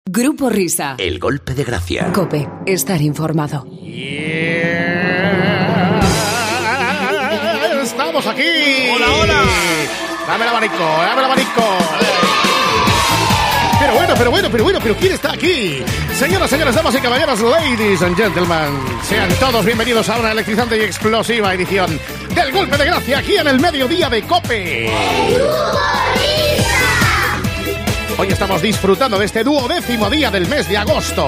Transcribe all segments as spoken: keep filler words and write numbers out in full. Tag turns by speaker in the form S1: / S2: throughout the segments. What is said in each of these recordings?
S1: Grupo Risa.
S2: El golpe de gracia.
S1: COPE. Estar informado.
S3: Yeah. Estamos aquí.
S4: Hola, hola.
S3: Dame el abanico, dame el abanico. Pero bueno, pero bueno, pero bueno, pero ¿quién está aquí? Señoras, señores, damas y caballeros, ladies and gentlemen, sean todos bienvenidos a una electrizante y explosiva edición del golpe de gracia aquí en el mediodía de COPE. Hoy estamos disfrutando de este duodécimo día del mes de agosto.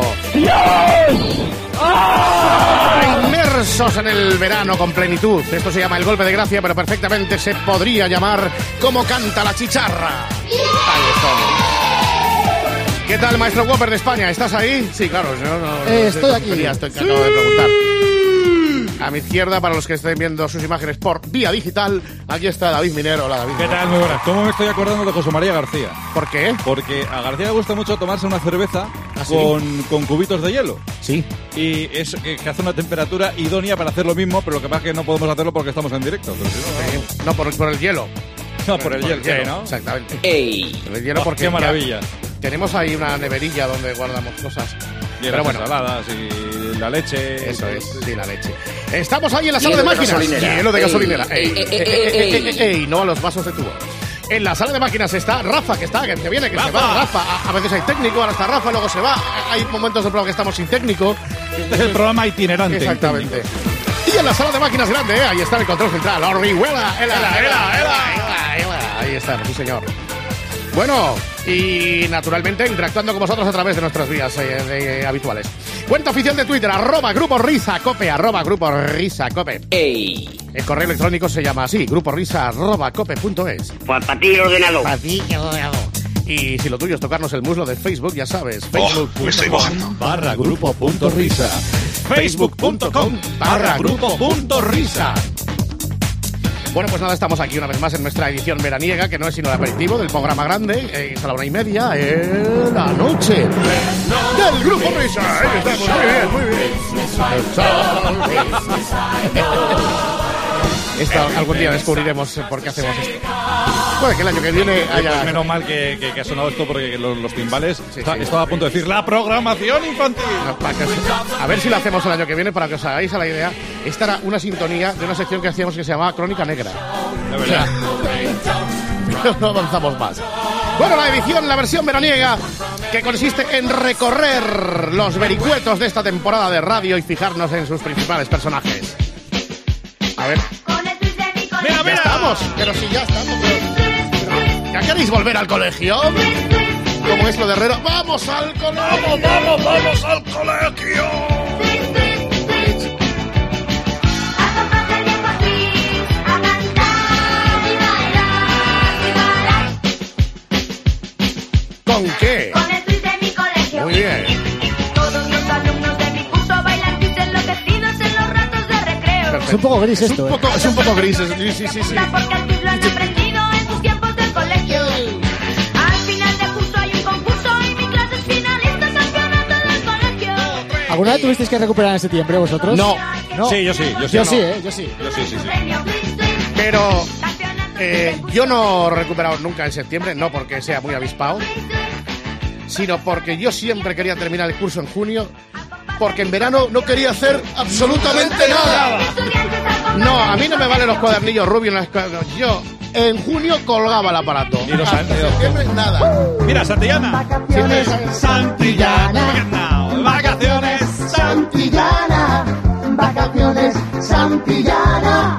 S3: ¡Ah! Inmersos en el verano con plenitud. Esto se llama el golpe de gracia, pero perfectamente se podría llamar como canta la chicharra. Ahí estamos. ¿Qué tal, maestro Whopper de España? ¿Estás ahí? Sí, claro. No, no,
S5: eh,
S3: no
S5: estoy
S3: sé,
S5: aquí.
S3: Sería, estoy sí. Acabo de preguntar. A mi izquierda, para los que estén viendo sus imágenes por vía digital, aquí está David Minero. Hola, David.
S4: ¿Qué tal? Muy buenas. ¿Cómo me estoy acordando de José María García?
S3: ¿Por qué?
S4: Porque a García le gusta mucho tomarse una cerveza
S3: ¿Ah, sí?
S4: con, con cubitos de hielo.
S3: Sí.
S4: Y es eh, que hace una temperatura idónea para hacer lo mismo, pero lo que pasa es que no podemos hacerlo porque estamos en directo. Pero si no,
S3: Sí. No, por, por el hielo.
S4: no, por el
S3: por
S4: hielo,
S3: el hielo,
S4: ¿no?
S3: Exactamente.
S2: ¡Ey!
S3: Por el hielo
S4: Oh,
S3: porque
S4: ¡qué maravilla!
S3: Tenemos ahí una neverilla donde guardamos cosas.
S4: Y
S3: Pero
S4: las
S3: bueno,
S4: ensaladas y la leche.
S3: eso es, sí, la leche. Estamos ahí en la sala de
S2: Hielo de
S3: máquinas.
S2: gasolinera.
S3: Hielo de
S2: Ey,
S3: gasolinera. Ey,
S2: ey,
S3: ey,
S2: ey,
S3: ey,
S2: ey,
S3: ey,
S2: ey.
S3: ey, ey, no a los vasos de tubo. En la sala de máquinas está Rafa, que está, que que viene, que se
S4: ¡Rafa!
S3: va. Rafa, a, a veces hay técnico, ahora está Rafa, luego se va. Hay momentos del programa que estamos sin técnico.
S4: Este es el programa itinerante.
S3: Exactamente. Y en la sala de máquinas grande, ¿eh? Ahí está el control central. Orihuela, ela, ela, ela, ela, ela. Ahí está, sí señor. Bueno, y naturalmente interactuando con vosotros a través de nuestras vías eh, de, habituales. Cuenta oficial de Twitter, arroba Grupo Risa Cope, arroba Grupo Risa Cope.
S2: ¡Ey!
S3: El correo electrónico se llama así, gruporisa arroba cope punto es.
S2: Pues para ti el ordenador.
S3: Para ti el ordenador. Y si lo tuyo es tocarnos el muslo de Facebook, ya sabes, facebook.com
S4: barra grupo punto risa.
S3: facebook.com barra grupo punto risa. Bueno, pues nada, estamos aquí una vez más en nuestra edición veraniega, que no es sino el aperitivo del programa grande, eh, es a la una y media, en la noche del Grupo Risa. Ahí estamos, muy bien, muy bien. Esto, algún día descubriremos por qué hacemos esto. Puede que el año que viene haya...
S4: Pues menos mal que, que, que ha sonado esto porque los, los timbales...
S3: Sí,
S4: está,
S3: sí.
S4: Estaba a punto de decir ¡la programación infantil!
S3: No, para que os- a ver si lo hacemos el año que viene, para que os hagáis a la idea. Esta era una sintonía de una sección que hacíamos que se llamaba Crónica Negra.
S4: De verdad.
S3: Pero no avanzamos más. Bueno, la edición, la versión veraniega, que consiste en recorrer los vericuetos de esta temporada de radio y fijarnos en sus principales personajes. A ver,
S4: ¡Mira,
S3: ya
S4: mira!
S3: estamos, pero si ya estamos. pero- ¿Ya queréis volver al colegio? Como es lo de Herrero, ¡vamos al colegio!
S4: ¡Vamos, vamos al colegio!
S3: ¿Con qué?
S6: Con el twist de mi colegio.
S3: Muy bien.
S6: Todos los alumnos de mi curso bailan twist enloquecidos en los ratos de recreo.
S5: Es un poco gris
S3: Es
S5: esto,
S3: un
S5: ¿eh?
S3: poco, es un poco gris, es- sí, sí, sí, sí.
S6: Porque el twist lo han aprendido en sus tiempos del colegio. Al final de curso hay un concurso y mi clase es finalista campeonato del colegio.
S5: ¿Alguna vez tuvisteis que recuperar en septiembre vosotros?
S3: No,
S5: ¿No?
S4: Sí, yo sí, yo sí.
S5: Yo
S4: no.
S5: sí, ¿eh? Yo sí.
S4: Yo sí, sí, sí.
S6: Premio twist, twist,
S3: pero
S6: campeonato
S3: eh,
S6: del
S3: yo no he recuperado nunca en septiembre, no porque sea muy avispado, sino porque yo siempre quería terminar el curso en junio, porque en verano no quería hacer absolutamente nada. No, a mí no me valen los cuadernillos rubios. las cua- Yo en junio colgaba el aparato.
S4: Y los
S3: Hasta
S4: años.
S3: septiembre, nada.
S4: Mira, Santillana.
S3: Siempre-
S4: Santillana. Vacaciones.
S7: Santillana, vacaciones Santillana.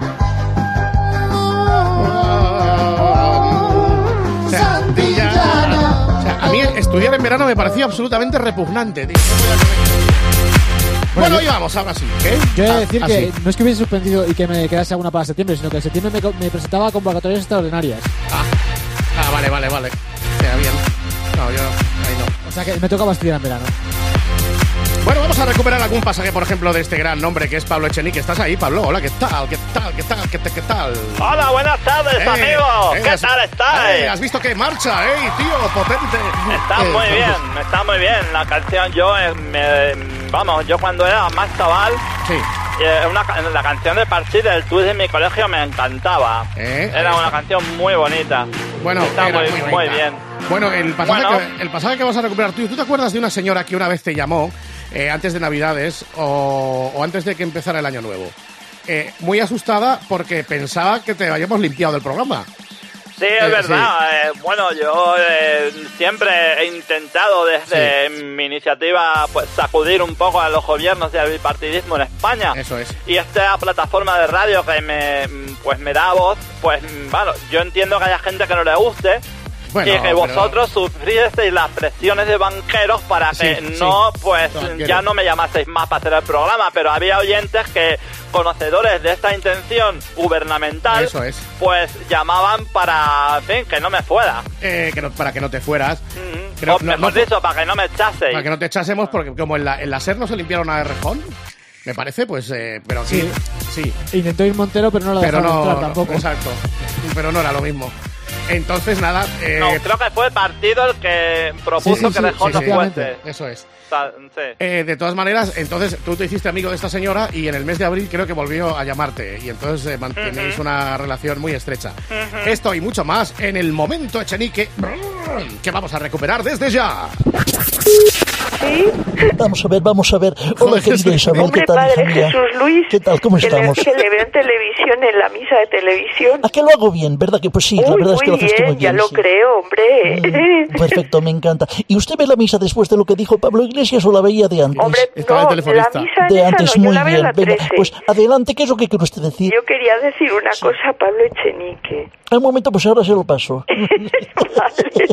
S3: O sea,
S7: Santillana.
S3: o sea, a mí estudiar en verano me parecía absolutamente repugnante, tío. Bueno,
S5: Bueno,
S3: ahí vamos, ahora sí. ¿Qué?
S5: Yo he de
S3: Ah,
S5: decir
S3: ah,
S5: que
S3: sí.
S5: no es que hubiese suspendido y que me quedase alguna para septiembre, sino que en septiembre me, co- me presentaba a convocatorias extraordinarias.
S3: Ah, ah, vale, vale, vale. O sea, bien. No, yo ahí no.
S5: O sea que me tocaba estudiar en verano.
S3: Bueno, vamos a recuperar algún pasaje, por ejemplo, de este gran nombre que es Pablo Echenique. ¿Estás ahí, Pablo? Hola, ¿qué tal? ¿Qué tal? ¿Qué tal? ¿Qué, te- qué tal?
S8: Hola, buenas tardes,
S3: Eh,
S8: amigos.
S3: eh,
S8: ¿Qué
S3: has-
S8: tal estáis?
S3: eh, ¿Has visto que marcha, eh, tío? Potente.
S8: Está
S3: Eh,
S8: muy
S3: vamos.
S8: bien, está muy bien. La canción, yo, eh, me, vamos, yo cuando era más chaval,
S3: Sí.
S8: eh, una, ca- la canción de Parchís del Twist de mi colegio me encantaba.
S3: Eh, ahí
S8: Era una
S3: está.
S8: canción muy bonita.
S3: Bueno,
S8: está
S3: era
S8: muy,
S3: muy
S8: muy
S3: bonita.
S8: bien.
S3: Bueno, el pasaje,
S8: Bueno.
S3: que, el pasaje que vas a recuperar tú, ¿tú te acuerdas de una señora que una vez te llamó eh, antes de Navidades o, o antes de que empezara el Año Nuevo? Eh, muy asustada porque pensaba que te habíamos limpiado del programa.
S8: Sí, es
S3: Eh,
S8: verdad. Eh, bueno, yo eh, siempre he intentado desde
S3: Sí.
S8: mi iniciativa pues sacudir un poco a los gobiernos del bipartidismo en España.
S3: Eso es.
S8: Y esta plataforma de radio que me pues me da voz, pues bueno, yo entiendo que haya gente que no le guste.
S3: Bueno,
S8: y que
S3: pero-
S8: vosotros sufristeis las presiones de banqueros para que
S3: Sí,
S8: no,
S3: sí.
S8: pues
S3: Banqueros.
S8: ya no me llamaseis más para hacer el programa, pero había oyentes que, conocedores de esta intención gubernamental,
S3: Eso es.
S8: pues llamaban para, en fin, que no me fuera.
S3: Eh, que no- para que no te fueras.
S8: Mm,
S3: Pero
S8: o
S3: no-
S8: mejor
S3: no-
S8: dicho, para que no me echaseis.
S3: Para que no te echásemos, porque como en la, en la SER no se limpiaron a Rejón, me parece, pues, eh, pero aquí, sí,
S5: Intentó ir Montero, pero no lo
S3: pero
S5: dejaron
S3: no,
S5: entrar
S3: no,
S5: tampoco.
S3: exacto, pero no era lo mismo. Entonces, nada, eh,
S8: No, creo que fue el partido el que propuso
S5: Sí, sí,
S8: que
S5: sí,
S8: Rejón no
S3: sí, sí.
S8: fuese.
S3: eso es.
S8: O sea, sí.
S3: Eh, de todas maneras, entonces tú te hiciste amigo de esta señora y en el mes de abril creo que volvió a llamarte y entonces eh, mantenéis una relación muy estrecha. Esto y mucho más en el momento Echenique que vamos a recuperar desde ya.
S9: Sí,
S10: Vamos a ver, vamos a ver. Hola,
S3: Joder,
S10: querida
S3: Jesús.
S10: Isabel, ¿qué
S9: hombre,
S10: tal, hija
S9: Padre
S10: mía?
S9: Jesús Luis.
S10: ¿Qué tal? ¿Cómo
S9: que le-
S10: estamos?
S9: Que le veo en televisión, en la misa de televisión.
S10: ¿A qué lo hago bien? ¿Verdad que pues sí? La
S9: Uy,
S10: verdad es que
S9: muy
S10: lo haces tú muy
S9: bien, ya
S10: bien.
S9: lo
S10: sí.
S9: creo, hombre.
S10: Mm, perfecto, me encanta. ¿Y usted ve la misa después de lo que dijo Pablo Iglesias o la veía de antes?
S9: Hombre,
S3: Estaba
S9: no,
S3: el telefonista.
S9: la misa
S10: de
S9: esa
S10: antes,
S9: no, yo
S10: muy
S9: la veo
S10: bien.
S9: a la
S10: Venga,
S9: trece.
S10: pues adelante, ¿qué es lo que quiere usted decir?
S9: Yo quería decir una cosa a Pablo Echenique.
S10: Un momento, pues ahora se lo paso.
S9: Vale.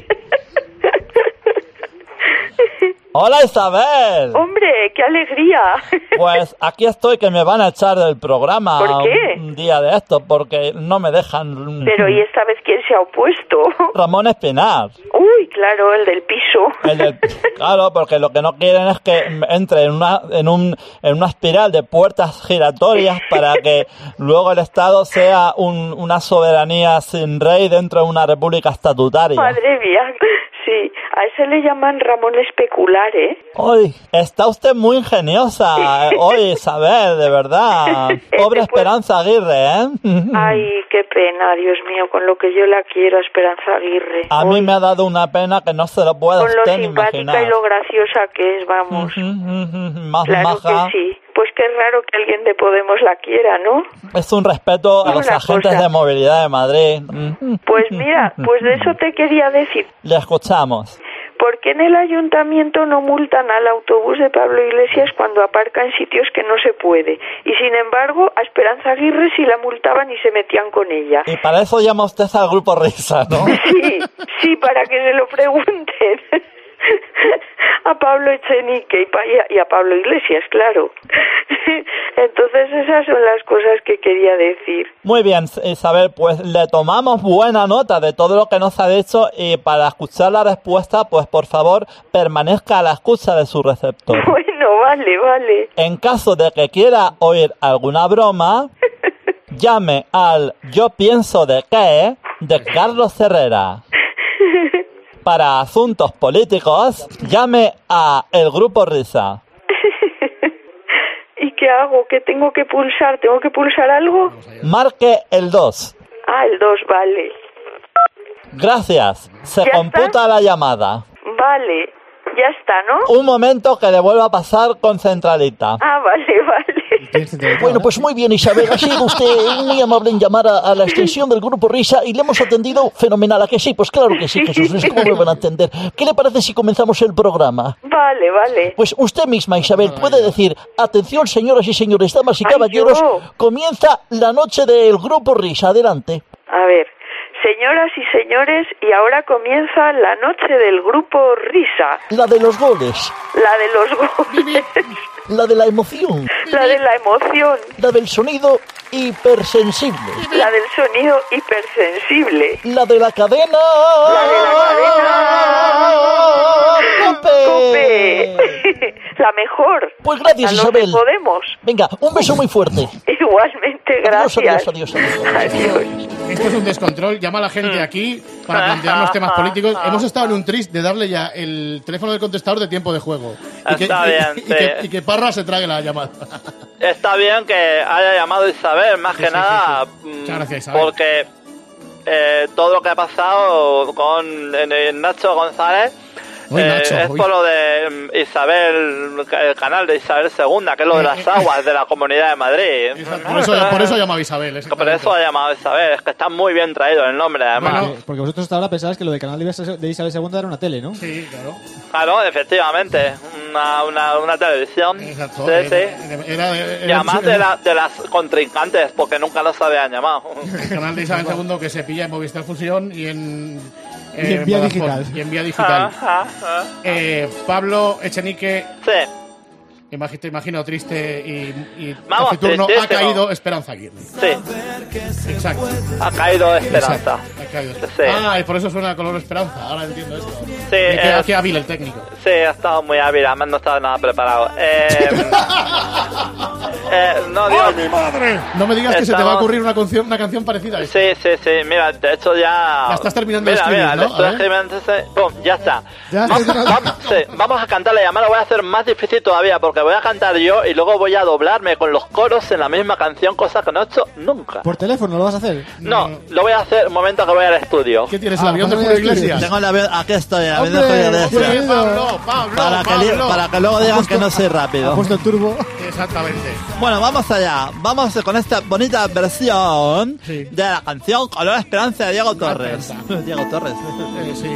S11: Hola Isabel.
S9: Hombre, qué alegría.
S11: Pues aquí estoy que me van a echar del programa.
S9: ¿Por qué?
S11: Un día de esto porque no me dejan.
S9: Pero ¿y esta vez quién se ha opuesto?
S11: Ramón Espinar.
S9: Uy, claro, el del piso.
S11: El del- claro, porque lo que no quieren es que entre en una en un en una espiral de puertas giratorias para que luego el Estado sea un, una soberanía sin rey dentro de una república estatutaria.
S9: Madre mía. Sí, a ese le llaman Ramón Especular, ¿eh?
S11: Hoy está usted muy ingeniosa, eh, hoy Isabel, de verdad. Pobre Esperanza Aguirre, ¿eh?
S9: Ay, qué pena, Dios mío, con lo que yo la quiero, Esperanza Aguirre.
S11: A mí me ha dado una pena que no se lo pueda
S9: Con lo
S11: usted ni
S9: simpática
S11: imaginar.
S9: y lo graciosa que es, vamos.
S11: Más
S9: Claro
S11: maja.
S9: que sí. Pues qué raro que alguien de Podemos la quiera, ¿no?
S11: Es un respeto a
S9: Una
S11: los agentes
S9: cosa.
S11: de movilidad de Madrid.
S9: Pues mira, pues de eso te quería decir.
S11: Le escuchamos.
S9: ¿Por qué en el ayuntamiento no multan al autobús de Pablo Iglesias cuando aparca en sitios que no se puede? Y sin embargo, a Esperanza Aguirre sí la multaban y se metían con ella.
S11: Y para eso llama usted al grupo Risa, ¿no?
S9: Sí, sí, para que se lo pregunten. A Pablo Echenique y, pa- y a- y a Pablo Iglesias, claro. Entonces esas son las cosas que quería decir.
S11: Muy bien, Isabel, pues le tomamos buena nota de todo lo que nos ha dicho y para escuchar la respuesta, pues por favor, permanezca a la escucha de su receptor.
S9: Bueno, vale, vale.
S11: En caso de que quiera oír alguna broma, llame al Yo pienso de qué de Carlos Herrera. Para asuntos políticos, llame a el Grupo Risa.
S9: ¿Y qué hago? ¿Qué tengo que pulsar? ¿Tengo que pulsar algo?
S11: Marque el dos.
S9: Ah, el dos, vale.
S11: Gracias. Se
S9: ¿Ya
S11: computa
S9: está?
S11: la llamada.
S9: Vale. Ya está, ¿no?
S11: Un momento que le vuelva a pasar con centralita.
S9: Ah, vale, vale.
S10: Bueno, pues muy bien, Isabel. Ha sido usted muy amable en llamar a, a la extensión del Grupo Risa y le hemos atendido fenomenal. ¿A que sí? Pues claro que sí, Jesús Luis. ¿Cómo me van a atender? ¿Qué le parece si comenzamos el programa?
S9: Vale, vale.
S10: Pues usted misma, Isabel, puede decir, atención, señoras y señores, damas y
S9: Ay,
S10: caballeros,
S9: yo.
S10: comienza la noche del Grupo Risa. Adelante.
S9: A ver, señoras y señores, y ahora comienza la noche del Grupo Risa.
S10: La de los goles,
S9: La de los goles.
S10: la de la emoción,
S9: La de la emoción.
S10: la del sonido hipersensible,
S9: La del sonido hipersensible.
S10: la de la cadena...
S9: La de la cadena.
S10: ¡Cope!
S9: ¡Cope! La mejor.
S10: Pues gracias,
S9: A los de
S10: Isabel.
S9: Podemos.
S10: Venga, un beso muy fuerte.
S9: Igualmente,
S10: Adiós,
S9: gracias.
S10: adiós, adiós, adiós.
S9: Adiós.
S3: Esto es un descontrol. Llama a la gente aquí para plantearnos temas políticos. Hemos estado en un tris de darle ya el teléfono del contestador de tiempo de juego. Y que,
S8: Está
S3: y-
S8: bien,
S3: y
S8: sí.
S3: que, y que Parra se trague la llamada.
S8: Está bien que haya llamado Isabel, más
S3: Sí,
S8: que
S3: sí,
S8: nada,
S3: sí, sí.
S8: mm,
S3: Muchas gracias, Isabel.
S8: porque eh, todo lo que ha pasado con eh, Nacho González.
S3: Uy,
S8: Eh,
S3: Nacho,
S8: es
S3: uy.
S8: por lo de mm, Isabel, el canal de Isabel segunda, que es lo de las aguas de la Comunidad de Madrid.
S3: Por eso, por eso llamaba Isabel.
S8: Que por eso ha llamado Isabel, es que está muy bien traído el nombre, además.
S5: Porque, porque vosotros hasta ahora pensabais que lo del canal de Isabel- de Isabel segunda era una tele, ¿no?
S3: Sí, claro.
S8: Claro, efectivamente, una, una, una televisión.
S3: Exacto.
S8: Sí, sí.
S3: Era, era- era-
S8: Y además de, la, de las contrincantes, porque nunca los habían llamado.
S3: El canal de Isabel segundo que se pilla en Movistar Fusión y en...
S5: Y en Vía
S3: Vodafone,
S5: Digital.
S3: Y en Vía Digital.
S8: Ah, ah, ah.
S3: Eh, Pablo Echenique,
S8: Sí.
S3: imagi- te imagino triste y, y
S8: Vamos,
S3: taciturno, ha
S8: tristísimo.
S3: caído Esperanza Aguirre.
S8: Sí,
S3: Exacto.
S8: ha caído Esperanza.
S3: Exacto, ha caído.
S8: Sí.
S3: Ah, y por eso suena color Esperanza. Ahora entiendo esto.
S8: Sí,
S3: Y qué,
S8: es-
S3: qué hábil el técnico.
S8: Sí, ha estado muy hábil, además no estaba nada preparado. Eh, eh, no, digo,
S3: ¡Oh, mi madre! No me digas que se te va a
S8: Estamos-
S3: ocurrir una canción, una canción parecida a esta.
S8: Sí, sí, sí, mira, de hecho ya...
S3: La estás terminando de
S8: mira,
S3: escribir,
S8: mira,
S3: ¿no?
S8: le estoy
S3: A ver.
S8: escribiendo, entonces, pum, ya está.
S5: Ya
S8: vamos,
S5: está.
S8: vamos, sí, vamos a cantarle y además lo voy a hacer más difícil todavía porque voy a cantar yo y luego voy a doblarme con los coros en la misma canción, cosa que no he hecho nunca.
S5: ¿Por teléfono lo vas a hacer?
S8: No, lo voy a hacer un momento que voy al estudio.
S3: ¿Qué tienes,
S5: Ah,
S3: el avión de
S5: Pablo
S3: Julio
S5: Iglesias.
S3: Iglesias?
S11: Tengo el avión, aquí estoy, el avión de
S5: ¡Hombre!
S11: Julio Iglesias.
S5: ¡Hombre!
S3: Pablo, Pablo,
S11: Para que, li-
S3: Pablo.
S11: para que luego digan que no soy
S5: Ha
S11: rápido.
S5: puesto el turbo.
S3: Exactamente.
S11: Bueno, vamos allá. Vamos con esta bonita versión
S3: Sí.
S11: de la canción Color Esperanza de Diego Torres.
S3: Esperanza.
S11: Diego Torres.
S3: Eh, sí.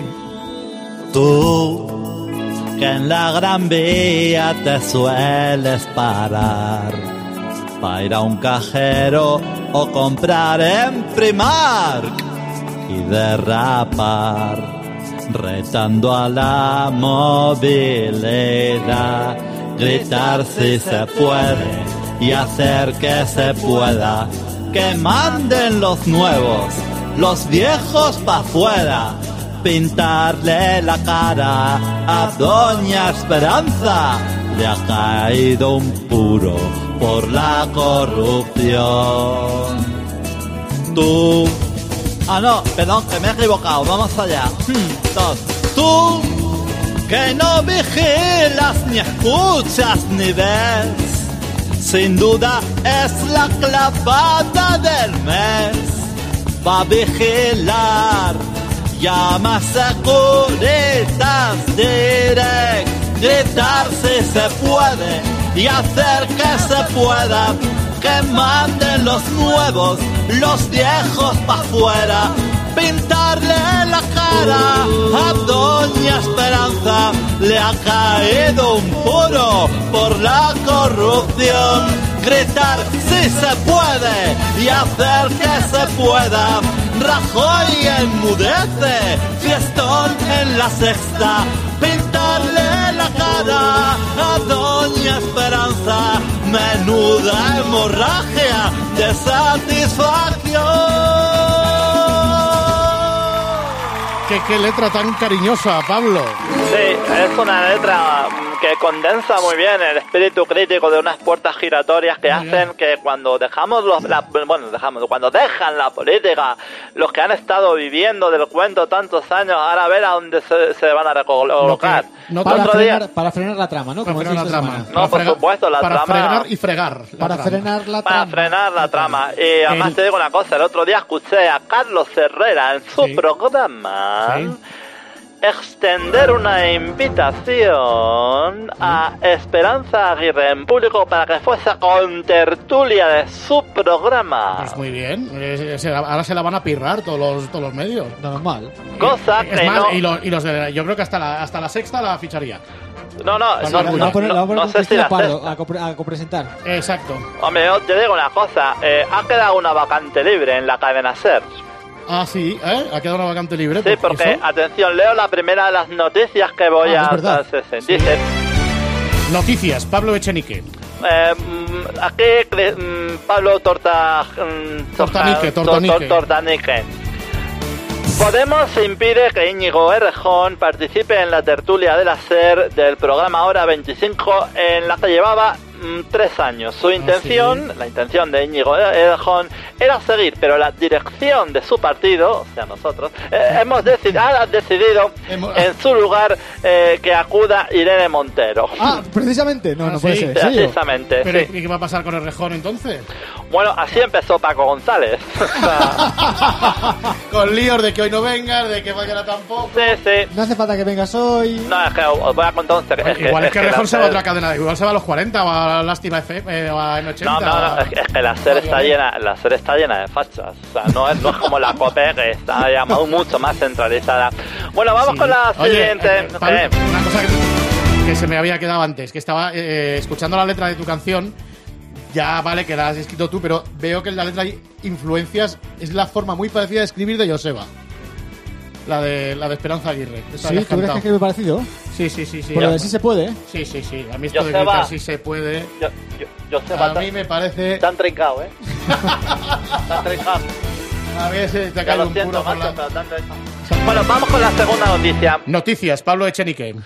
S11: Tú, que en la Gran Vía te sueles parar para ir a un cajero o comprar en Primark y derrapar, retando a la movilidad, gritar si se puede y hacer que se pueda, que manden los nuevos, los viejos pa' afuera, pintarle la cara a Doña Esperanza, le ha caído un puro por la corrupción. Tú... Ah, no, perdón, que me he equivocado, vamos allá. Hmm, dos. Tú, que no vigilas ni escuchas ni ves, sin duda es la clavada del mes. Va a vigilar, llama a Securitas Direct, gritar si se puede y hacer que se pueda, que manden los nuevos, los viejos pa' afuera, pintarle la cara a Doña Esperanza, le ha caído un puro por la corrupción, gritar si se puede y hacer que se pueda. Rajoy enmudece, fiestón en la Sexta, pintarle la cara a Doña Esperanza, menuda hemorragia de satisfacción.
S3: ¿Qué, qué letra tan cariñosa, Pablo.
S8: Sí, es una letra mm, que condensa muy bien el espíritu crítico de unas puertas giratorias que
S3: Muy
S8: hacen
S3: bien.
S8: que cuando dejamos los, la, bueno, dejamos, cuando dejan la política, los que han estado viviendo del cuento tantos años, ahora a ver a dónde se, se van a recolocar.
S3: Lo que no
S5: Para
S8: Otro día-
S5: frenar, para frenar la trama, ¿no?
S3: Para
S5: Como
S3: frenar la
S5: decís esta
S3: trama.
S5: semana.
S8: No, por
S3: fregar-
S8: supuesto, la
S3: para
S8: trama-
S3: frenar y fregar. la
S5: Para
S3: trama.
S5: frenar la
S8: Para
S5: trama.
S8: frenar la trama. Y además
S3: El-
S8: te digo una cosa, el otro día escuché a Carlos Herrera en su
S3: Sí.
S8: programa
S3: Sí.
S8: extender una invitación a Esperanza Aguirre en público para que fuese con tertulia de su programa.
S3: Pues muy bien. Eh, se la- ahora se la van a pirrar todos los, todos los medios.
S5: Normal.
S8: Cosa
S3: Es
S8: que
S3: más,
S8: no...
S3: y, los, y los de, yo creo que hasta la, hasta la Sexta la ficharía.
S8: No, no,
S3: Pues
S8: no,
S3: la-
S5: La
S8: no,
S5: va a poner, la va a
S8: no,
S5: poner
S8: no
S5: con
S8: sé si
S5: Cristina
S8: la
S5: Pardo
S8: sexta.
S5: a, copre- a copresentar.
S3: Exacto.
S8: Hombre, yo te digo una cosa, eh, ha quedado una vacante libre en la cadena SER.
S3: Ah, sí, ¿eh? Ha quedado una vacante libre.
S8: Sí,
S3: ¿por
S8: porque,
S3: eso?
S8: atención, leo la primera de las noticias que voy
S5: Ah,
S8: a...
S5: es verdad.
S8: sí, sí, dice,
S3: Noticias, Pablo Echenique.
S8: eh, mm, aquí cre- mm, Pablo Torta... mm,
S3: Tortanique,
S8: Tor-
S3: Tortanique.
S8: Tor- Tortanique. Podemos impide que Íñigo Errejón participe en la tertulia de la SER del programa Hora veinticinco en la que llevaba mm, tres años. Su intención, la intención de Íñigo Errejón, era seguir, pero la dirección de su partido, o sea, nosotros, eh, hemos decidido, ha decidido en su lugar eh, que acuda Irene Montero.
S5: Ah, precisamente. No,
S3: Ah,
S5: no puede
S3: sí.
S5: ser. ¿En serio?
S8: Precisamente,
S3: Pero,
S8: sí.
S3: ¿y qué va a pasar con Errejón entonces?
S8: Bueno, así empezó Paco González. O sea,
S3: Con líos de que hoy no vengas, de que mañana tampoco.
S8: sí, sí.
S5: No hace falta que vengas hoy.
S8: No, es que os voy a contar un secreto.
S3: Igual es que Errejón
S8: la
S3: se va a
S8: SER-
S3: otra cadena, igual se va a los cuarenta o a Lástima F M eh, o a M ochenta.
S8: No, no, no, es que, es que la SER está llena, la SER está llena de fachas. O sea, no es, no es como la COPE, que está ya mu- mucho más centralizada. Bueno, vamos
S3: Sí.
S8: con la
S3: Oye,
S8: siguiente.
S3: eh, Pablo,
S8: Eh,
S3: una cosa que, que se me había quedado antes, que estaba eh, escuchando la letra de tu canción. Ya vale que la has escrito tú, pero veo que en la letra hay influencias. Es la forma muy parecida de escribir de Joseba. La de, la de Esperanza Aguirre. Esa
S5: Sí,
S3: que has
S5: ¿tú crees que
S3: cantado.
S5: escribe parecido?
S3: Sí, sí, sí. sí
S5: Por lo de sí se puede, ¿eh?
S3: Sí, sí, sí. A mí esto de
S8: Joseba.
S3: gritar sí se puede.
S8: yo, yo, yo sé,
S3: A mí me parece.
S8: te han trincado, ¿eh? Te han trincado.
S3: A veces te
S8: Ya
S3: cae
S8: lo
S3: un
S8: siento,
S3: puro por
S8: macho,
S3: la...
S8: pero te han trincado. Bueno, vamos con la segunda noticia.
S3: Noticias, Pablo Echenique.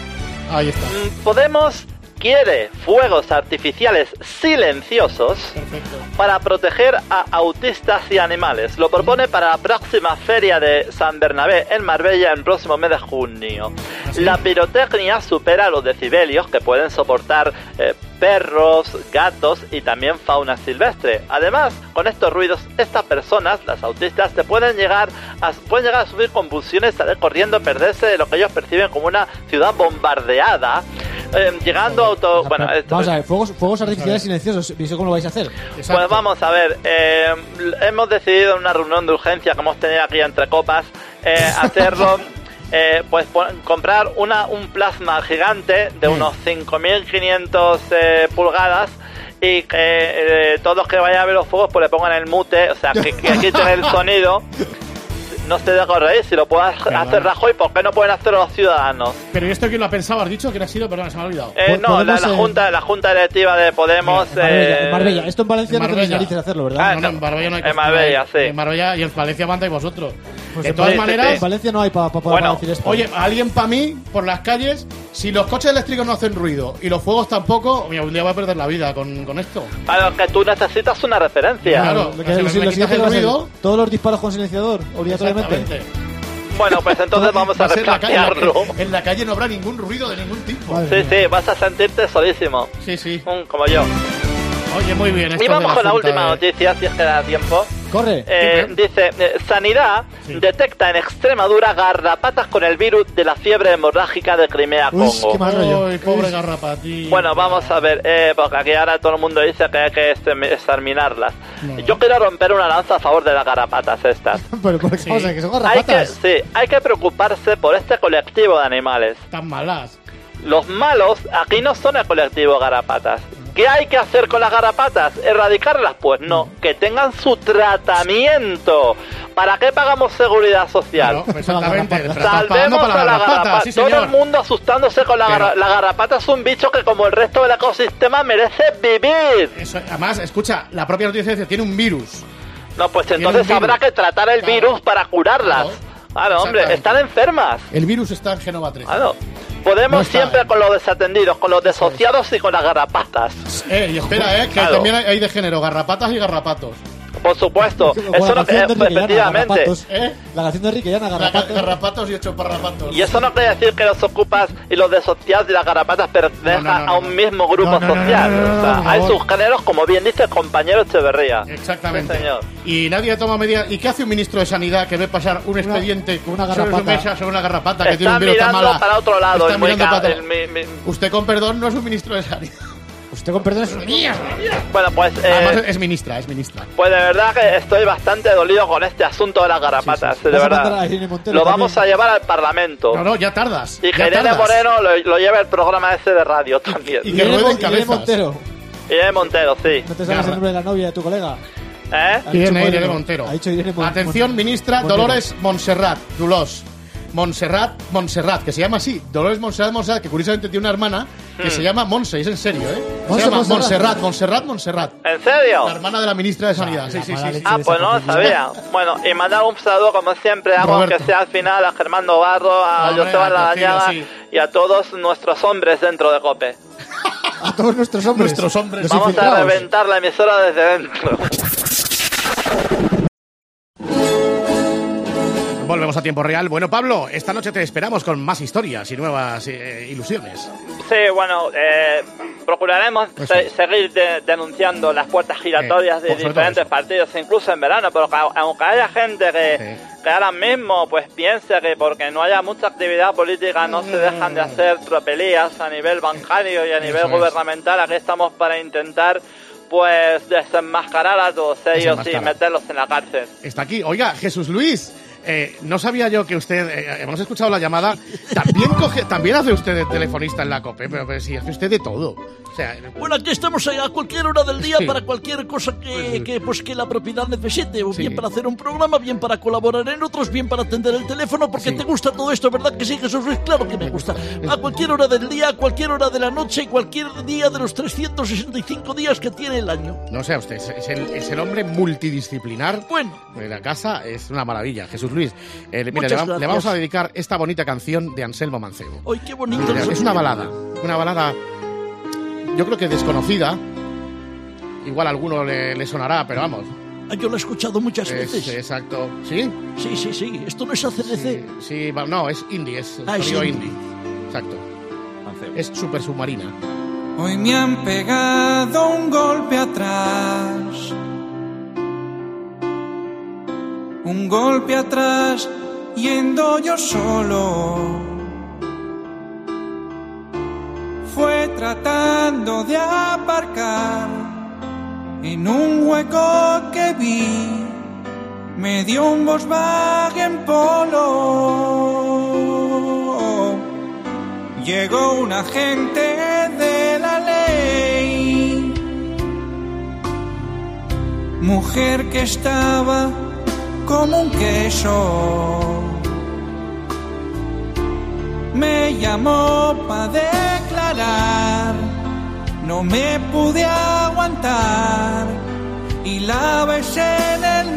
S3: Ahí está.
S8: Mm, Podemos quiere fuegos artificiales silenciosos
S3: Perfecto.
S8: para proteger a autistas y animales. Lo propone para la próxima feria de San Bernabé en Marbella el próximo mes de junio. La pirotecnia supera los decibelios que pueden soportar eh, perros, gatos y también fauna silvestre. Además, con estos ruidos, estas personas, las autistas, se pueden llegar a, pueden llegar a sufrir convulsiones, salir corriendo, perderse de lo que ellos perciben como una ciudad bombardeada, eh, llegando a auto... Bueno,
S5: Pero,
S8: esto-
S5: vamos a ver, fuegos, fuegos artificiales silenciosos. ¿Y eso cómo lo vais a hacer?
S8: Pues vamos a ver, eh, hemos decidido en una reunión de urgencia que hemos tenido aquí entre copas, eh, hacerlo, eh, pues pon- comprar una un plasma gigante de unos cinco mil quinientos eh, pulgadas y que eh, todos los que vayan a ver los fuegos pues le pongan el mute, o sea, que, que quiten el sonido. No estoy de acuerdo, ¿eh? Si lo puede hacer Rajoy, ¿por qué no pueden hacerlo los ciudadanos?
S3: Pero ¿y esto quién lo ha pensado? ¿Has dicho que ha sido? Perdón, se me ha olvidado.
S8: Eh, no, la, la junta la junta directiva de Podemos...
S5: En Marbella,
S8: eh,
S5: en Marbella. Esto en Valencia
S3: en
S5: no tenéis
S3: Marbella.
S5: narices de hacerlo, ¿verdad?
S8: Ah,
S3: No, no, en Marbella no hay
S8: en Marbella, sí.
S3: En Marbella y en Valencia mandáis vosotros.
S5: Pues
S3: de
S5: en
S3: todas
S5: Valencia-
S3: maneras,
S5: En Valencia no hay para pa, pa,
S8: Bueno,
S5: decir esto.
S3: oye, alguien para mí, por las calles, si los coches eléctricos no hacen ruido y los fuegos tampoco, oye, un día voy a perder la vida con, con esto.
S8: Claro, que tú necesitas una referencia.
S3: Claro,
S5: Lo
S3: que
S5: que,
S3: si
S5: lo
S3: me
S5: siguiente
S3: quitas
S5: que
S3: el
S5: va a ser
S3: ruido-
S5: todos los disparos con silenciador, obligatoriamente.
S3: Exactamente.
S8: Bueno, pues entonces vamos
S3: Va
S8: a
S3: a ser la calle-
S8: replantearlo.
S3: En la calle no habrá ningún ruido de ningún tipo.
S5: Madre
S8: Sí, sí, vas a sentirte solísimo.
S3: Sí, sí.
S8: Mm, como yo.
S3: Oye, muy bien. esto
S8: Y
S3: de
S8: vamos con la
S3: Junta
S8: última
S3: de-
S8: noticia, si es que da tiempo.
S5: Corre.
S8: Eh, dice, eh, Sanidad detecta en Extremadura garrapatas con el virus de la fiebre hemorrágica de Crimea-Congo.
S5: qué mal rollo.
S3: Ay, pobre garrapatín.
S8: Bueno, vamos a ver, eh, porque aquí ahora todo el mundo dice que hay que extermi- exterminarlas.
S3: No.
S8: Yo quiero romper una lanza a favor de las garrapatas estas.
S5: Pero, porque,
S3: Sí.
S5: vamos a ver, que son
S8: Hay que,
S5: garrapatas.
S8: sí, hay que preocuparse por este colectivo de animales.
S3: Tan malas.
S8: Los malos aquí no son el colectivo garrapatas. ¿Qué hay que hacer con las garrapatas? ¿Erradicarlas? Pues no, que tengan su tratamiento. ¿Para qué pagamos seguridad social?
S3: Claro, exactamente.
S5: Para las
S3: Pero estás pagando
S8: Salvemos
S3: para
S8: a
S3: las
S8: la
S3: garrapatas,
S8: garrapata.
S3: sí,
S8: Todo
S3: señor.
S8: el mundo asustándose con la
S3: Pero-
S8: garrapata. La garrapata es un bicho que, como el resto del ecosistema, merece vivir.
S3: Eso, además, escucha, la propia noticia dice tiene un virus.
S8: No, pues
S3: Tiene
S8: entonces
S3: un
S8: habrá
S3: virus.
S8: que tratar el
S3: Claro.
S8: virus para curarlas.
S3: Claro.
S8: Claro, hombre,
S3: Exactamente.
S8: están enfermas.
S3: El virus está en Génova trece.
S8: Claro. Podemos
S3: No está,
S8: siempre
S3: eh.
S8: con los desatendidos, con los desociados y con las garrapatas.
S3: Eh, y espera, eh, que
S8: Claro.
S3: también hay, hay de género, garrapatas y garrapatos.
S8: Por supuesto.
S5: Como
S8: Eso
S5: la
S8: no,
S5: canción
S8: eh,
S5: de Enrique Llana,
S8: efectivamente.
S5: garrapatos.
S3: ¿Eh?
S5: La canción de Enrique Llana,
S3: Ga-
S5: garrapatos.
S3: Garrapatos y ocho parrapatos.
S8: Y eso no quiere decir que los ocupas y los desociados y las garrapatas pertenezcan
S3: No, no, no,
S8: a un
S3: no.
S8: mismo grupo
S3: No, no, no,
S8: social.
S3: no, no, no,
S8: O sea,
S3: por
S8: hay
S3: favor.
S8: sus géneros, como bien dice el compañero Echeverría.
S3: Exactamente.
S8: Sí, señor.
S3: Y nadie toma medidas. ¿Y qué hace un ministro de Sanidad que ve pasar un expediente
S5: una
S3: sobre su
S5: garrapata.
S3: mesa sobre una garrapata que tiene
S8: Está
S3: un virus tan
S8: mirando
S3: mala?
S8: para otro lado.
S3: Está
S8: el muy
S3: mirando
S8: ca-
S3: para
S8: el
S3: otro-
S8: mi- mi-
S3: Usted, con perdón, no es un ministro de Sanidad.
S5: Usted con perdón es un niño.
S8: Bueno, pues, eh,
S3: Además, es ministra, es ministra.
S8: pues de verdad que estoy bastante dolido con este asunto de las garrapatas.
S5: Sí, sí.
S8: De
S5: Vas a mandar a
S8: verdad.
S5: Irene Montero
S8: Lo
S5: también.
S8: vamos a llevar al Parlamento.
S3: No, no, ya tardas.
S8: Y que
S3: ya
S8: Irene
S3: tardas.
S8: Moreno lo, lo lleve el programa ese de radio también.
S3: Y
S8: Y
S3: que
S5: Irene
S3: rueden
S5: Mo- Irene
S3: cabezas.
S5: Montero.
S8: Irene Montero, sí.
S5: No te sabes el nombre de la novia de tu colega.
S8: ¿Eh?
S5: Ha dicho
S3: Irene,
S5: Moreno.
S3: Irene Montero.
S5: Ha dicho Irene Mon-
S3: Atención,
S5: Mon-
S3: ministra
S5: Montero.
S3: Dolores Montserrat, Dulós. Montserrat, Montserrat, que se llama así. Dolores Montserrat, Montserrat, que curiosamente tiene una hermana que
S8: Hmm.
S3: se llama Monse, es en serio, ¿eh? Se
S5: Monse,
S3: llama
S5: Montserrat.
S3: Montserrat, Montserrat, Montserrat.
S8: ¿En serio?
S3: La hermana de la ministra de Sanidad. Sí, sí, sí. sí.
S8: Ah, pues no lo sabía. Bueno, y mandar un saludo, como siempre hago,
S3: Roberto.
S8: aunque sea al final, a Germán Barro, a
S3: Hombre,
S8: Joseba
S3: a
S8: Larañaga
S3: Cecilia, sí.
S8: y a todos nuestros hombres dentro de COPE.
S5: a todos nuestros hombres.
S3: Nuestros hombres.
S8: Vamos a
S3: infiltrados.
S8: reventar la emisora desde dentro.
S3: Volvemos a tiempo real. Bueno, Pablo, esta noche te esperamos con más historias y nuevas eh, ilusiones.
S8: Sí, bueno, eh, procuraremos se- seguir de- denunciando las puertas giratorias
S3: Eh,
S8: de
S3: sobre
S8: diferentes
S3: todo
S8: partidos, incluso en verano, pero que, aunque haya gente que, que ahora mismo pues piense que porque no haya mucha actividad política no se dejan de hacer tropelías a nivel bancario y a nivel
S3: Eso es.
S8: gubernamental, aquí estamos para intentar pues desenmascarar a todos ellos y
S3: Desenmascarar.
S8: meterlos en la cárcel.
S3: Está aquí. Oiga, Jesús Luis, eh, no sabía yo que usted, eh, hemos escuchado la llamada, también coge, también hace usted de telefonista en la COPE, pero, pero sí, hace usted de todo. O sea,
S10: Bueno, aquí estamos a cualquier hora del día
S3: Sí.
S10: para cualquier cosa que, que, pues, que la propiedad necesite, o
S3: Sí.
S10: bien para hacer un programa, bien para colaborar en otros, bien para atender el teléfono, porque
S3: Sí.
S10: te gusta todo esto, ¿verdad que sí, Jesús Luis? Claro que me gusta. A cualquier hora del día, a cualquier hora de la noche, cualquier día de los trescientos sesenta y cinco días que tiene el año.
S3: no sea usted, es, es el, es el hombre multidisciplinar
S10: Bueno.
S3: de la casa, es una maravilla. Jesús Luis, eh, mire,
S10: Muchas
S3: le, va-
S10: gracias.
S3: le vamos a dedicar esta bonita canción de Anselmo Mancebo.
S10: ¡Ay, qué bonito!
S3: Mira, es una balada, una balada, yo creo que desconocida. Igual a alguno le, le sonará, pero vamos.
S10: Ah, yo lo he escuchado muchas
S3: Es,
S10: veces.
S3: exacto. ¿Sí?
S10: Sí, sí, sí. Esto no es A C D C.
S3: Sí, va- no, es indie, es
S10: Ah, es
S3: sonido
S10: indie.
S3: indie. Exacto. Es super submarina.
S12: Hoy me han pegado un golpe atrás, un golpe atrás yendo yo solo. Fue tratando de aparcar en un hueco que vi, me dio un Volkswagen Polo. Llegó un agente de la ley, mujer que estaba como un queso. Me llamó para declarar, no me pude aguantar y la besé en el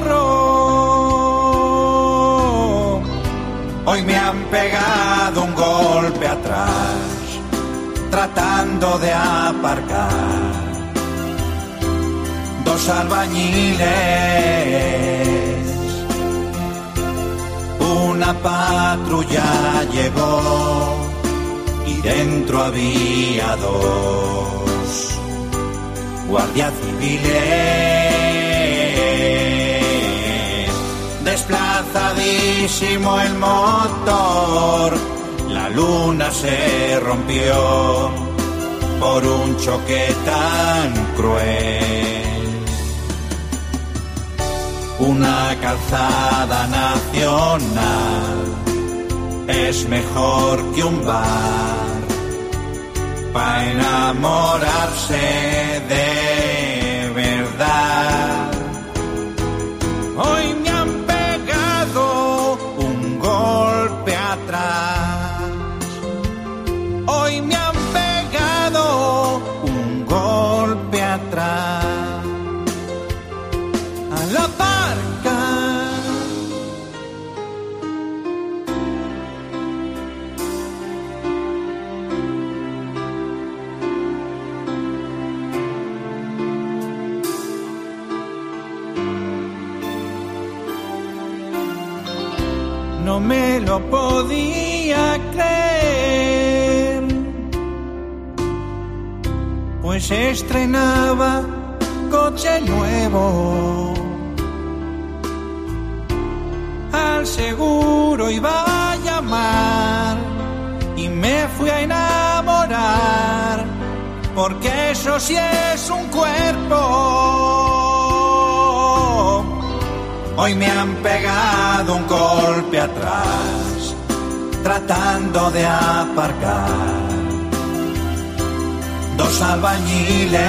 S12: morro. Hoy me han pegado un golpe atrás, tratando de aparcar. Dos albañiles, una patrulla llegó y dentro había dos guardias civiles. Desplazadísimo el motor, la luna se rompió por un choque tan cruel. Una calzada nacional es mejor que un bar para enamorarse de verdad. Hoy me han pegado un golpe atrás, hoy me han pegado un golpe atrás. A la barca. No me lo podía creer, pues estrenaba coche nuevo. Al seguro iba a llamar y me fui a enamorar, porque eso sí es un cuerpo. Hoy me han pegado un golpe atrás, tratando de aparcar. Dos albañiles,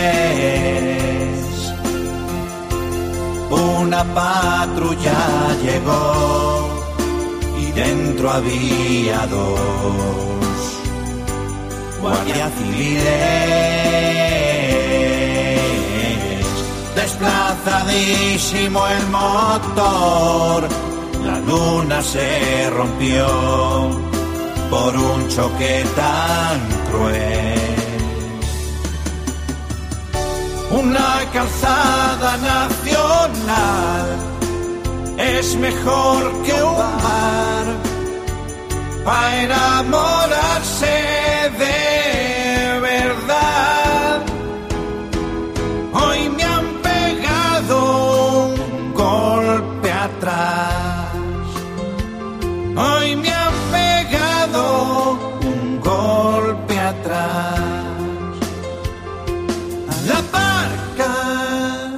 S12: una patrulla llegó y dentro había dos guardias civiles. Desplazadísimo el motor, la luna se rompió por un choque tan cruel. calzada nacional es mejor que un mar para enamorarse de verdad. Hoy me han pegado un golpe atrás. Hoy me han pegado un golpe atrás. A la barca.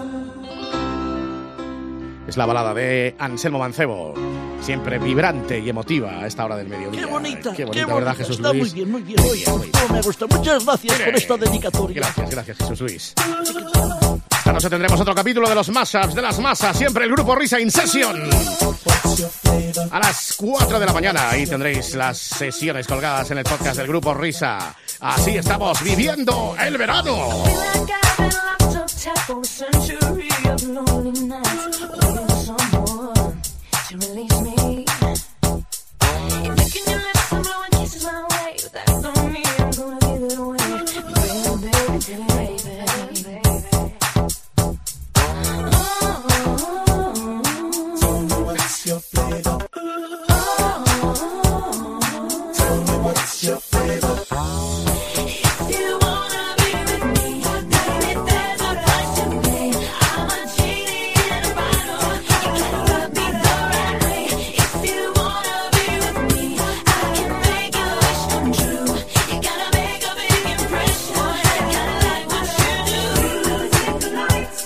S3: Es la balada de Anselmo Mancebo, siempre vibrante y emotiva a esta hora del mediodía.
S10: Qué bonita,
S3: qué bonita,
S10: qué bonita,
S3: ¿verdad, Jesús
S10: está
S3: Luis?
S10: muy bien, muy bien. Oye, todo me gusta. Muchas gracias por esta dedicatoria.
S3: Gracias, gracias, Jesús Luis. Esta noche tendremos otro capítulo de los mashups de las masas, siempre el grupo Risa In Session. A las cuatro de la mañana, ahí tendréis las sesiones colgadas en el podcast del grupo Risa. Así estamos viviendo el verano.
S12: Your flavor. Tell me what's your flavor. If you wanna be with me, baby, there's a price to pay. I'm a genie in a bottle. You gotta rub me the right way. If you wanna be with me, I can make your wish come true. You gotta make a big impression. Gotta like what you do. Take the lights.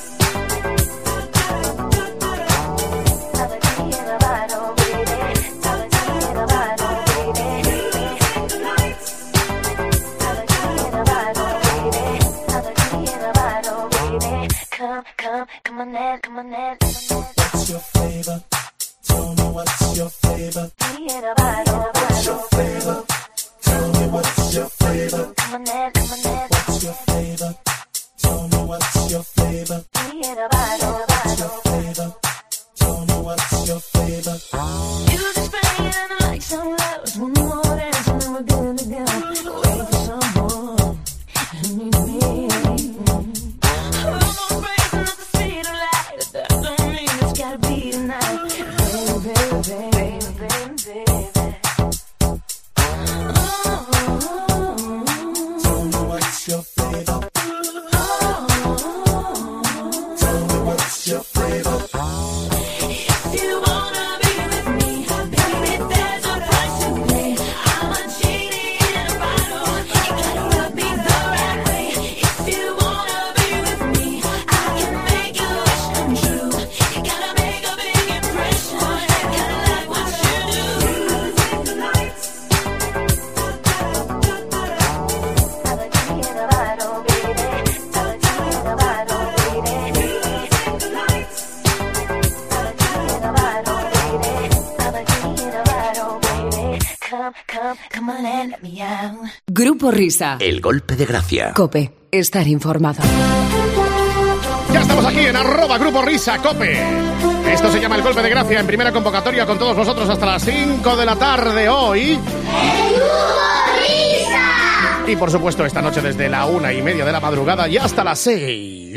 S12: Come, come, come on in, come on in. What's your flavor? Tell me what's your flavor. What's your flavor? Tell me what's your flavor. Come on in, come on in. What's your flavor? Tell me what's your flavor. What's your flavor? Tell me what's your flavor. You just bring it and like some loves. One more dance and then we're good to go. Waiting for someone who needs me. Your flavor. Tell me what's your flavor. If you wanna be with me, baby, there's a price to pay. I'm a genie in a bottle. You gotta rub me the right way. If you wanna be with me, I can make your wish come true. You gotta make a big impression. Gotta like what you do. Take the lights.
S1: Grupo Risa.
S2: El golpe de gracia.
S1: Cope. Estar informado.
S3: Ya estamos aquí en arroba Grupo Risa Cope. Esto se llama El Golpe de Gracia, en primera convocatoria con todos vosotros hasta las cinco de la tarde hoy.
S6: ¡El Grupo Risa!
S3: Y por supuesto esta noche desde la una y media de la madrugada y hasta las seis.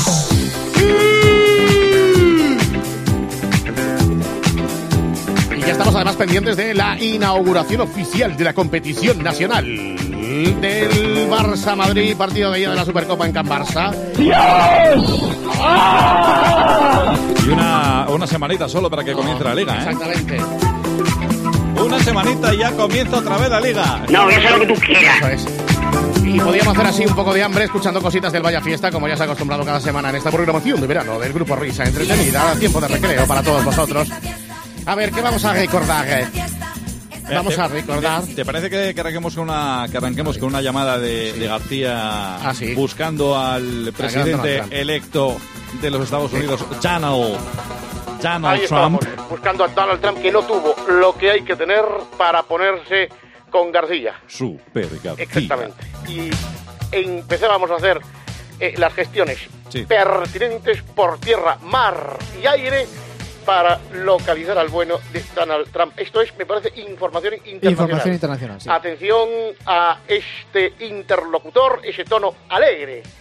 S3: Y ya estamos además pendientes de la inauguración oficial de la competición nacional del Barça Madrid, partido de ida de la Supercopa en Can Barça.
S4: ¡Dios! ¡Ah! Y una, una semanita solo para que comience la liga, ¿eh?
S3: Exactamente.
S4: Una semanita y ya comienza otra vez la liga.
S2: No, eso es lo que tú quieras.
S3: Eso es. Y podíamos hacer así un poco de hambre escuchando cositas del Vaya Fiesta, como ya se ha acostumbrado cada semana en esta programación de verano del Grupo Risa, entretenida, tiempo de recreo para todos vosotros. A ver, ¿qué vamos a recordar? Eh? Vamos a recordar.
S4: ¿Te, te parece que, que, arranquemos con una, que arranquemos con una llamada de, de García
S3: ah, ¿sí?
S4: buscando al presidente electo de los Estados Unidos, Donald, Donald
S3: Ahí
S4: Trump?
S3: Estamos, buscando a Donald Trump, que no tuvo lo que hay que tener para ponerse con García.
S4: Super García.
S3: Exactamente. Y empezábamos a hacer eh, las gestiones sí. pertinentes por tierra, mar y aire para localizar al bueno de Donald Trump. Esto es, me parece, información internacional.
S5: Información internacional, sí.
S3: Atención a este interlocutor, ese tono alegre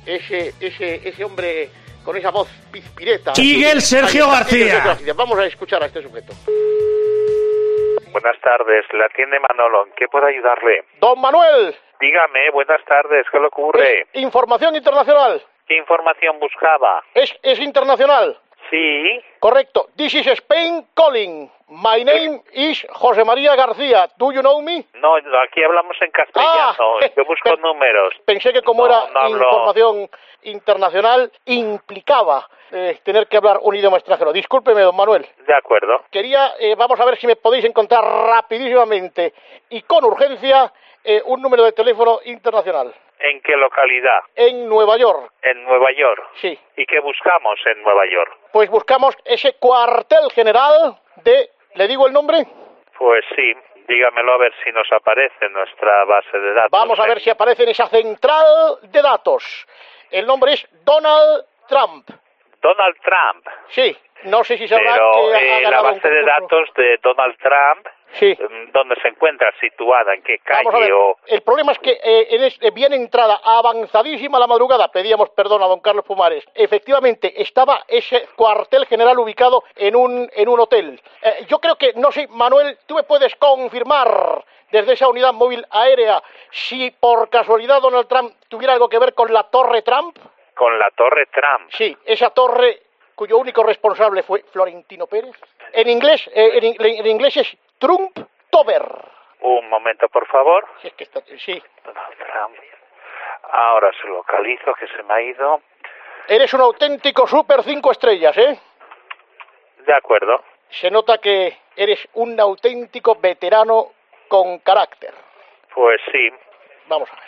S3: ese, ese, ese hombre con esa voz pizpireta.
S13: Miguel Sergio
S3: Ahí está,
S13: García.
S3: Miguel Sergio García. Vamos a escuchar a este sujeto.
S14: Buenas tardes, la atiende Manolo. ¿En qué puedo ayudarle?
S3: Don Manuel.
S14: Dígame, buenas tardes, ¿qué le ocurre?
S3: Es información internacional.
S14: ¿Qué información buscaba?
S3: Es, es internacional.
S14: Sí.
S3: Correcto. This is Spain calling. My name is José María García. Do you know me?
S14: No, aquí hablamos en castellano.
S3: Ah,
S14: Yo busco números.
S3: Pensé que como
S14: No,
S3: era
S14: no hablo.
S3: información internacional, implicaba eh, tener que hablar un idioma extranjero. Discúlpeme, don Manuel.
S14: De acuerdo.
S3: Quería, eh, vamos a ver si me podéis encontrar rapidísimamente y con urgencia eh, un número de teléfono internacional.
S14: ¿En qué localidad?
S3: En Nueva York.
S14: En Nueva York.
S3: Sí.
S14: ¿Y qué buscamos en Nueva York?
S3: Pues buscamos ese cuartel general de... ¿Le digo el nombre?
S14: Pues sí, dígamelo a ver si nos aparece en nuestra base de datos.
S3: Vamos a ver si aparece en esa central de datos. El nombre es Donald Trump.
S14: Donald Trump.
S3: Sí, no sé si sabrá
S14: Pero
S3: que ha
S14: eh, la
S3: ganado un
S14: base de
S3: concurso.
S14: datos de Donald Trump,
S3: sí.
S14: ¿dónde se encuentra situada? ¿En qué calle?
S3: Vamos a ver,
S14: o
S3: el problema es que eh, en es, eh, viene entrada avanzadísima la madrugada, pedíamos perdón a don Carlos Pumares. Efectivamente, estaba ese cuartel general ubicado en un, en un hotel. Eh, yo creo que, no sé, Manuel, tú me puedes confirmar desde esa unidad móvil aérea si por casualidad Donald Trump tuviera algo que ver con la Torre Trump.
S14: Con la Torre Trump.
S3: Sí, esa torre cuyo único responsable fue Florentino Pérez. En inglés, eh, en, in- en inglés es Trump Tower.
S14: Un momento, por favor.
S3: Sí, es que está, sí.
S14: Donald Trump. Ahora se localizo, que se me ha ido.
S3: Eres un auténtico super cinco estrellas, ¿eh?
S14: De acuerdo.
S3: Se nota que eres un auténtico veterano con carácter.
S14: Pues sí.
S3: Vamos a ver.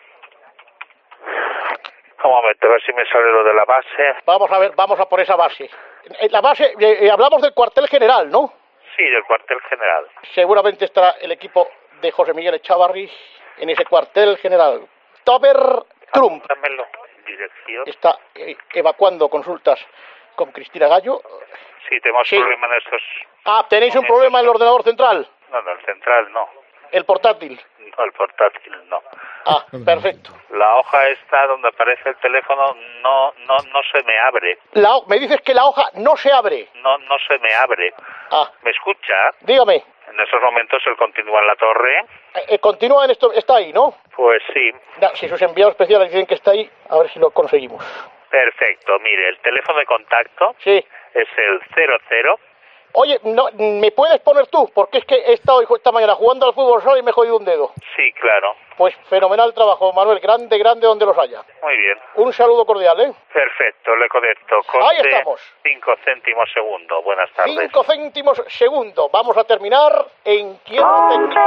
S14: Un momento, a ver si me sale lo de la base.
S3: Vamos a ver, vamos a por esa base. En la base, eh, eh, hablamos del cuartel general, ¿no?
S14: Sí, del cuartel general.
S3: Seguramente estará el equipo de José Miguel Echavarri en ese cuartel general. Tower Trump.
S14: Dámelo. Dirección.
S3: Está eh, evacuando consultas con Cristina Gallo.
S14: Sí, tenemos
S3: Sí.
S14: problema en estos...
S3: Ah, ¿tenéis un problema en el ordenador central?
S14: No, no, el central no.
S3: El portátil.
S14: No, el portátil no.
S3: Ah, perfecto.
S14: La hoja esta donde aparece el teléfono no no no se me abre.
S3: La ho- me dices que la hoja no se abre.
S14: No no se me abre.
S3: Ah,
S14: ¿Me escucha?
S3: dígame.
S14: En estos momentos él continúa en la torre.
S3: Eh, eh, continúa en esto, está ahí, ¿no?
S14: Pues sí.
S3: Da, si sus enviados especiales dicen que está ahí, a ver si lo conseguimos.
S14: Perfecto. Mire, el teléfono de contacto
S3: Sí.
S14: es el cero cero.
S3: Oye, no, ¿me puedes poner tú? Porque es que he estado esta mañana jugando al fútbol solo y me he jodido un dedo.
S14: Sí, claro.
S3: Pues fenomenal trabajo, Manuel. Grande, grande donde los haya.
S14: Muy bien.
S3: Un saludo cordial, ¿eh?
S14: Perfecto, le conecto.
S3: Ahí estamos.
S14: Cinco céntimos segundo. Buenas tardes.
S3: Cinco céntimos segundo. Vamos a terminar en quién técnico.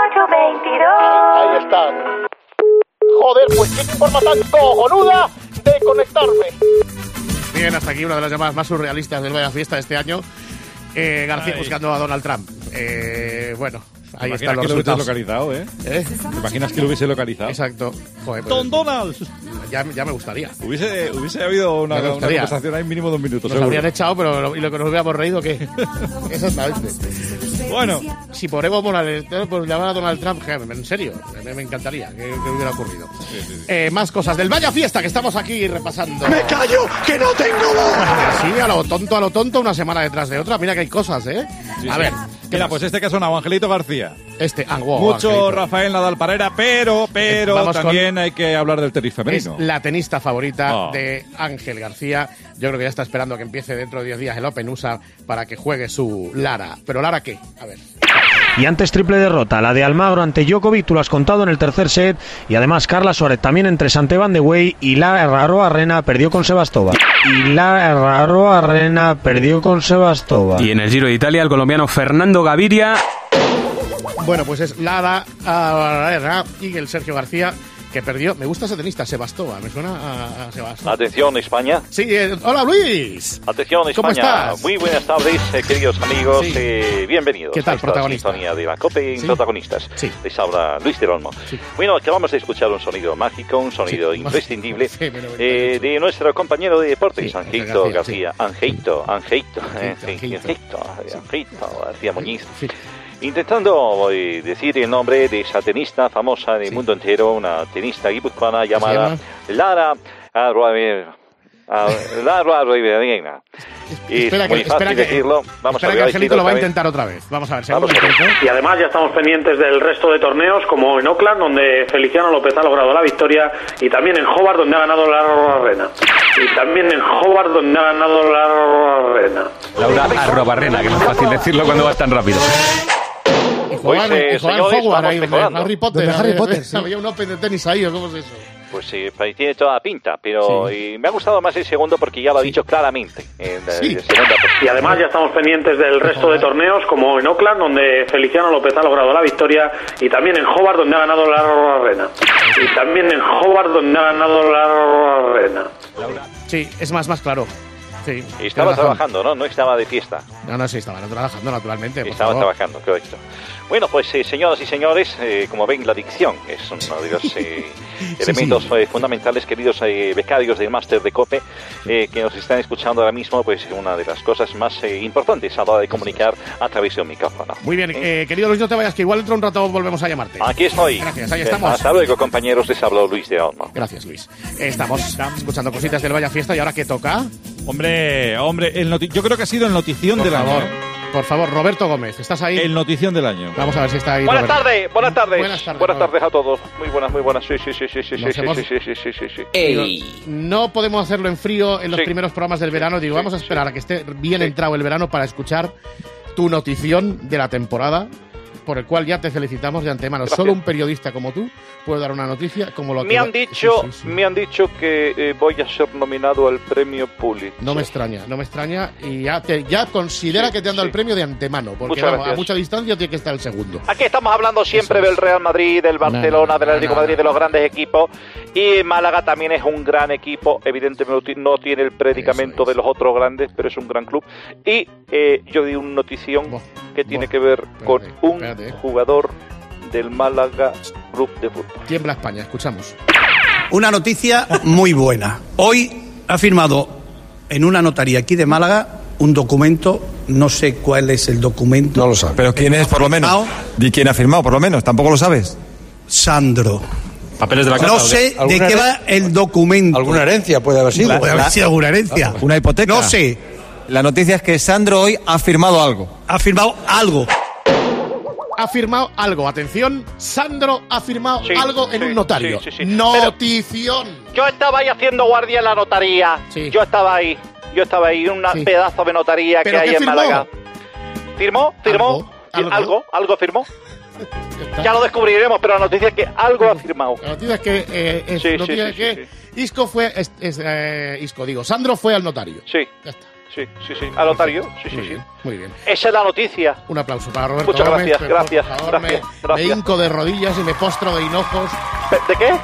S3: Ahí, ahí están. Joder, pues qué forma tan cojonuda de conectarme. Bien, hasta aquí una de las llamadas más surrealistas del Vaya Fiesta de este año. Eh, García
S4: Ay.
S3: buscando a Donald Trump. Eh, bueno, ahí
S4: ¿Te
S3: están
S4: imaginas
S3: los
S4: que lo hubiese
S3: resultados.
S4: localizado, eh?
S3: ¿Eh?
S4: ¿Te imaginas que lo hubiese localizado?
S3: Exacto. Joder, pues,
S4: Don Donald.
S3: ya, ya me gustaría.
S4: Hubiese, hubiese habido una,
S3: Me
S4: una
S3: gustaría.
S4: conversación ahí mínimo dos minutos.
S3: Nos
S4: seguro.
S3: habrían echado, pero lo, y lo que nos hubiéramos reído, ¿qué? Exactamente.
S4: Bueno.
S3: Si por Evo Morales, ¿no? Por llamar a Donald Trump, je, en serio, me, me encantaría que, que hubiera ocurrido. Eh, más cosas del Vaya Fiesta que estamos aquí repasando.
S13: ¡Me callo, que no tengo voz!
S3: Sí, a lo tonto, a lo tonto, una semana detrás de otra. Mira que hay cosas, ¿eh?
S4: Sí,
S3: a
S4: sí.
S3: ver.
S4: Mira, pues este que ha sonado, Angelito García.
S3: Este, ah, wow,
S4: Mucho
S3: Angelito.
S4: Rafael Nadal Parera, pero, pero
S3: Vamos
S4: también hay que hablar del tenis
S3: Es
S4: femenino.
S3: la tenista favorita
S4: Oh.
S3: de Ángel García. Yo creo que ya está esperando que empiece dentro de diez días el Open U S A para que juegue su Lara. ¿Pero Lara qué? A ver.
S15: Y antes triple derrota, la de Almagro ante Djokovic, tú lo has contado en el tercer set, y además Carla Suárez también entre Santeban de Güey y la Raro Arena perdió con Sebastova. Y la Raro Arena perdió con Sebastova.
S16: Y en el Giro de Italia, el colombiano Fernando Gaviria.
S3: Bueno, pues es Lara Arena y el Sergio García que perdió. Me gusta ese tenista, Sebastova. Me suena a, a Sebastova.
S17: Atención, España.
S3: Sí, eh, hola Luis.
S17: Atención,
S3: ¿Cómo
S17: España.
S3: estás?
S17: Muy buenas tardes, eh, queridos amigos.
S3: Sí.
S17: eh, bienvenidos
S3: ¿Qué tal,
S17: a esta
S3: protagonista?
S17: sintonía de Bancope
S3: Sí.
S17: Protagonistas.
S3: Sí.
S17: Les habla Luis del Olmo.
S3: Sí.
S17: Bueno, acabamos de escuchar un sonido mágico, un sonido
S3: Sí.
S17: imprescindible
S3: Sí, me lo
S17: eh, de nuestro compañero de deportes,
S3: Sí,
S17: Angelito
S3: Ángel
S17: García. Angelito, Angelito, eh,
S3: Angelito,
S17: Angelito,
S3: Sí.
S17: Angelito García Muñiz.
S3: Sí.
S17: Intentando eh, decir el nombre de esa tenista famosa del
S3: Sí.
S17: mundo entero, una tenista guipuzcoana llamada
S3: llama?
S17: Lara Agua viva. El agua viva. Y
S3: Espera
S17: es muy
S3: que,
S17: fácil
S3: espera que,
S17: decirlo. Vamos
S3: espera
S17: a ver,
S3: que
S17: ahí
S3: Angelito
S17: sí,
S3: lo va a
S17: otra vez.
S3: intentar otra vez. Vamos a ver, segundo
S17: Vamos a ver.
S3: intento.
S18: Y además ya estamos pendientes del resto de torneos, como en Oakland, donde Feliciano López ha logrado la victoria, y también en Hobart, donde ha ganado la Arena. Y también en Hobart, donde ha ganado la Arena.
S16: Laura Arrobarrena, que no es fácil decirlo cuando vas tan rápido.
S3: Y jugaban,
S17: Pues, eh,
S3: y jugaban
S17: señores,
S3: Hogwarts
S17: vamos
S3: ahí, donde
S17: mejorando.
S3: Harry Potter.
S5: Donde Harry
S3: había-
S5: Potter, sí.
S3: Había un Open de tenis ahí, ¿o cómo es eso?
S17: Pues sí, pues tiene toda la pinta, pero y me ha gustado más el segundo porque ya lo ha dicho claramente. En la
S3: Sí.
S17: segunda
S18: Y además ya estamos pendientes del resto de torneos, como en Oakland, donde Feliciano López ha logrado la victoria, y también en Hobart, donde ha ganado la Arena. Y también en Hobart, donde ha ganado la Arena.
S3: Sí, es más, más claro. Sí.
S17: Y estaba
S3: tienes razón.
S17: trabajando, ¿no? No estaba de fiesta.
S3: No, no, sí, estaba trabajando, naturalmente. por
S17: Estaba
S3: favor.
S17: trabajando, correcto. Bueno, pues eh, señoras y señores, eh, como ven, la dicción es uno de los eh, elementos eh, fundamentales, queridos eh, becarios del máster de COPE, eh, que nos están escuchando ahora mismo, pues una de las cosas más eh, importantes a la hora de comunicar a través de un micrófono.
S3: Muy bien, eh, querido Luis, no te vayas, que igual dentro de un rato volvemos a llamarte.
S17: Aquí estoy.
S3: Gracias, ahí
S17: Eh,
S3: estamos.
S17: Hasta luego, compañeros, les habló Luis de Olmo.
S3: Gracias, Luis. Estamos escuchando cositas del Vaya Fiesta, y ahora ¿qué toca?
S4: Hombre, hombre, el noti- yo creo que ha sido el notición
S3: Por
S4: del
S3: favor,
S4: año.
S3: por favor, Roberto Gómez, ¿estás ahí?
S4: El notición del año.
S3: Vamos a ver si está ahí.
S17: Buenas
S3: Roberto.
S17: tardes, buenas tardes.
S3: Buenas tardes,
S17: Buenas
S3: Robert.
S17: tardes a todos. Muy buenas, muy buenas. Sí, sí, sí, sí, sí, sí,
S3: Nos
S17: sí,
S3: hemos-
S17: sí, sí, sí, sí, sí, sí.
S3: Digo, no podemos hacerlo en frío en los
S17: Sí.
S3: primeros programas del verano. Digo,
S17: Sí,
S3: vamos a
S17: sí.
S3: esperar a que esté bien
S17: Sí.
S3: entrado el verano para escuchar tu notición de la temporada, por el cual ya te felicitamos de antemano.
S17: Gracias.
S3: Solo un periodista como tú puede dar una noticia como lo que...
S17: Me han dicho,
S3: Sí, sí, sí.
S17: me han dicho que eh, voy a ser nominado al premio Pulitzer.
S3: No me extraña, no me extraña. Y ya, te, ya considera
S17: Sí,
S3: que te han dado
S17: sí.
S3: el premio de antemano, porque
S17: Muchas
S3: vamos, a
S17: gracias.
S3: mucha distancia tiene que estar el segundo.
S17: Aquí estamos hablando siempre
S3: Eso es.
S17: del Real Madrid, del Barcelona,
S3: No,
S17: del Atlético
S3: no,
S17: de Madrid,
S3: no.
S17: de los grandes equipos. Y Málaga también es un gran equipo. Evidentemente no tiene el predicamento
S3: Eso es.
S17: de los otros grandes, pero es un gran club. Y eh, yo di una notición
S3: Buah,
S17: que tiene
S3: buah.
S17: que ver con
S3: Espérate,
S17: un
S3: espérate, eh.
S17: jugador del Málaga Club de Fútbol.
S3: Tiembla España, escuchamos.
S19: Una noticia muy buena. Hoy ha firmado en una notaría aquí de Málaga un documento, no sé cuál es el documento.
S20: No lo sabes. ¿Pero quién es, por lo menos?
S19: Firmado
S20: ¿De quién ha firmado, por lo menos? ¿Tampoco lo sabes?
S19: Sandro.
S20: Papeles de la
S19: No sé de
S20: ¿Alguna
S19: qué
S20: here-
S19: va el documento.
S20: ¿Alguna herencia puede haber sido?
S19: Puede haber sido alguna herencia.
S20: ¿Una hipoteca?
S19: No sé.
S20: La noticia es que Sandro hoy ha firmado algo.
S19: Ha firmado algo.
S3: Ha firmado algo, atención, Sandro ha firmado
S17: Sí,
S3: algo en
S17: sí,
S3: un notario.
S17: sí, sí, sí.
S3: Notición.
S17: Yo estaba ahí haciendo guardia en la notaría.
S3: Sí.
S17: Yo estaba ahí. Yo estaba ahí, un
S3: Sí.
S17: pedazo de notaría que
S3: ¿Pero
S17: hay
S3: qué
S17: en
S3: firmó?
S17: Málaga. ¿Firmó? ¿Firmó?
S3: Algo, algo.
S17: ¿Algo? ¿Algo firmó?
S3: Ya está.
S17: Ya lo descubriremos, pero la noticia es que algo ha firmado.
S3: La noticia es que, eh, es
S17: Sí, sí,
S3: noticia
S17: sí,
S3: es que
S17: sí,
S3: Isco fue, es, es, eh, Isco digo, Sandro fue al notario.
S17: Sí,
S3: Ya está.
S17: sí, sí, sí. Al notario. Sí, sí,
S3: Muy
S17: sí.
S3: bien, muy bien.
S17: Esa es la noticia.
S3: Un aplauso para Roberto
S17: Muchas
S3: Gómez,
S17: gracias,
S3: que, por
S17: gracias,
S3: favor,
S17: gracias,
S3: me,
S17: gracias.
S3: me hinco de rodillas y me postro de hinojos.
S17: ¿De qué?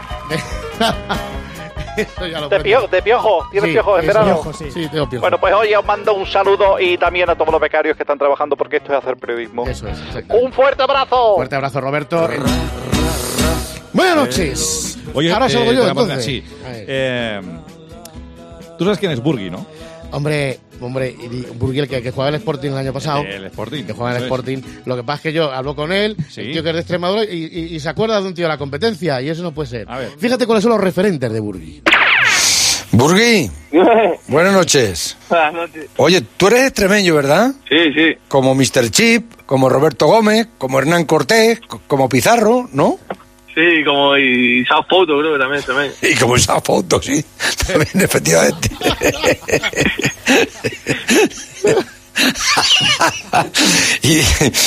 S3: Eso ya lo
S17: ¿De,
S3: aprendí.
S17: pio- de piojo? ¿Tienes
S3: Sí,
S17: piojo en
S3: sí,
S17: verano?
S3: piojo, sí. Sí, tengo piojo.
S17: Bueno, pues hoy os mando un saludo y también a todos los becarios que están trabajando porque esto es hacer periodismo.
S3: Eso es, exacto.
S17: ¡Un fuerte abrazo!
S3: Fuerte abrazo, Roberto. Buenas noches.
S4: Oye,
S3: Ahora salgo
S4: eh,
S3: yo,
S4: para mandar-
S3: entonces.
S4: sí.
S3: A ver.
S4: Eh, Tú sabes quién es Burgui, ¿no?
S3: Hombre, hombre, y Burguel, que, que jugaba en el Sporting el año pasado.
S4: El Sporting.
S3: Que juega en el
S4: eso es.
S3: Sporting. Lo que pasa es que yo hablo con él,
S4: Sí.
S3: el tío que es de Extremadura, y, y- y se acuerda de un tío de la competencia, y eso no puede ser.
S4: A ver.
S3: Fíjate cuáles son los referentes de Burgui.
S20: Burgui, buenas noches.
S21: Buenas noches.
S20: Oye, tú eres extremeño, ¿verdad?
S21: Sí, sí.
S20: Como mister Chip, como Roberto Gómez, como Hernán Cortés, co- como Pizarro, ¿no?
S21: Sí, como y esa foto creo que también, también.
S20: Y como esa foto, sí. También, efectivamente. y,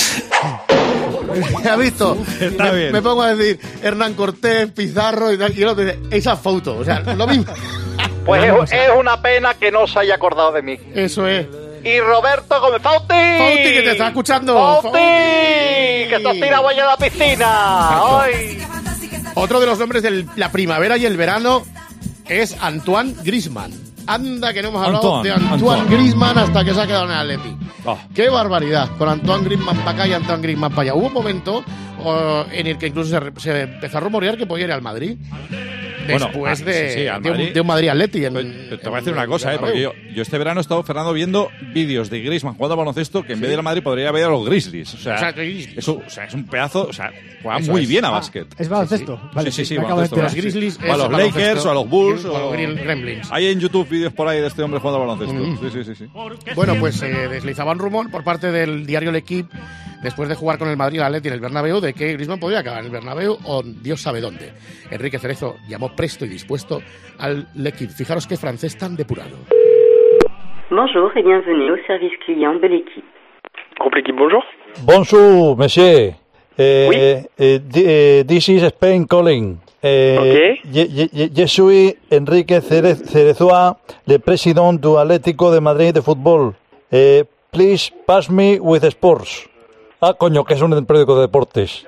S3: ¿Has visto?
S4: Está
S3: me,
S4: bien.
S3: me pongo a decir Hernán Cortés, Pizarro y, tal, y el otro dice, esa foto. O sea, lo mismo.
S17: Pues es, es una pena que no se haya acordado de mí.
S3: Eso es.
S17: Y Roberto Gómez, ¡Fauti!
S3: Fauti, que te está escuchando.
S17: ¡Fauti!
S3: Fauti.
S17: ¡Que estás tirado allá en la piscina! ¡Ay!
S3: Otro de los nombres de la primavera y el verano es Antoine Griezmann. Anda que no hemos hablado
S4: Antoine,
S3: de Antoine,
S4: Antoine.
S3: Griezmann hasta que se ha quedado en el Atleti.
S4: Ah.
S3: ¡Qué barbaridad! Con Antoine Griezmann para acá y Antoine Griezmann para allá. Hubo un momento oh, en el que incluso se, re- se empezó a rumorear que podía ir al Madrid. después
S4: Bueno,
S3: de,
S4: sí, sí, al
S3: de, un,
S4: Madrid.
S3: de un Madrid Atleti. En,
S4: Te voy a decir una
S3: en
S4: cosa, eh, porque yo,
S3: Bernabéu.
S4: yo este verano he estado, Fernando, viendo vídeos de Griezmann jugando al baloncesto que en
S3: Sí.
S4: vez de ir a Madrid podría haber a los Grizzlies. O sea,
S3: O sea, Grizzlies.
S4: es, un, o sea, es un pedazo, o sea, juega
S3: Eso
S4: muy
S3: es.
S4: bien a
S3: Ah,
S4: básquet.
S5: ¿Es baloncesto?
S4: Sí, sí,
S5: Vale,
S4: sí, sí,
S5: me acabo de
S4: baloncesto.
S5: enterar.
S3: Los Grizzlies
S4: O a
S3: es
S4: los
S3: baloncesto.
S4: Lakers o a los Bulls.
S3: O a los
S4: o-
S3: Green- Gremlins.
S4: Hay en YouTube vídeos por ahí de este hombre jugando al baloncesto.
S3: Mm.
S4: Sí, sí, sí, sí.
S3: Bueno, pues se eh, deslizaba un rumor por parte del diario L'Equipe, después de jugar con el Madrid Atleti en el Bernabéu, de que Griezmann podría acabar en el Bernabéu o Dios sabe dónde. Enrique Cerezo llamó presto y dispuesto al L'Equipe. Fijaros qué francés tan depurado.
S7: Bonjour et bienvenue au service client de l'équipe.
S21: Groupe L'équipe, bonjour.
S11: Bonjour, monsieur. Eh,
S21: Oui.
S11: eh, di- eh, this is Spain calling. Eh, je, je- je suis Enrique Cere- Cerezoa, le président du Atlético de Madrid de fútbol. Eh, please pass me with sports. Ah, coño, que es un periódico de deportes.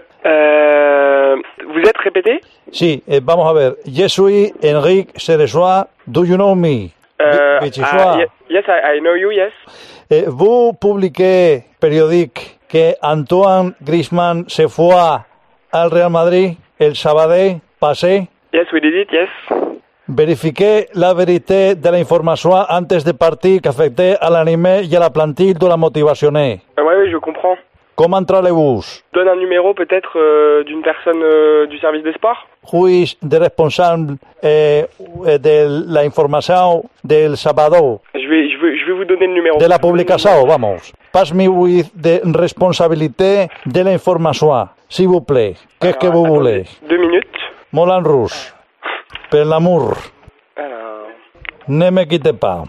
S21: Euh, vous êtes répété
S11: Sí, eh, vamos a ver. Je suis Enrique Cerezoa. Do you know me?
S21: euh,
S11: Bi-
S21: ah, ye- Yes, I, I know you, yes.
S11: Eh, vous publiquez periodique que Antoine Griezmann se fue al Real Madrid el sábado passé.
S21: Yes, we did it, yes.
S11: Verifiqué la vérité de la información antes de partir que afecté al anime y a la plantilla de la motivación.
S21: Euh, ouais, oui, je comprends.
S11: ¿Cómo entrarez-vous?
S21: Donne un numéro peut-être euh, d'une personne euh, du service des sports.
S11: Who is the responsable eh, de la información del sábado?
S21: Je vais, je vais, je vais vous donner le numéro.
S11: De la publicación, vamos. Pass me with the responsabilité de la información, s'il vous plaît. Qu'est-ce que vous voulez?
S21: Deux minutes.
S11: Moulin Rouge. Per l'amour.
S21: Alors...
S11: Ne me quittez pas.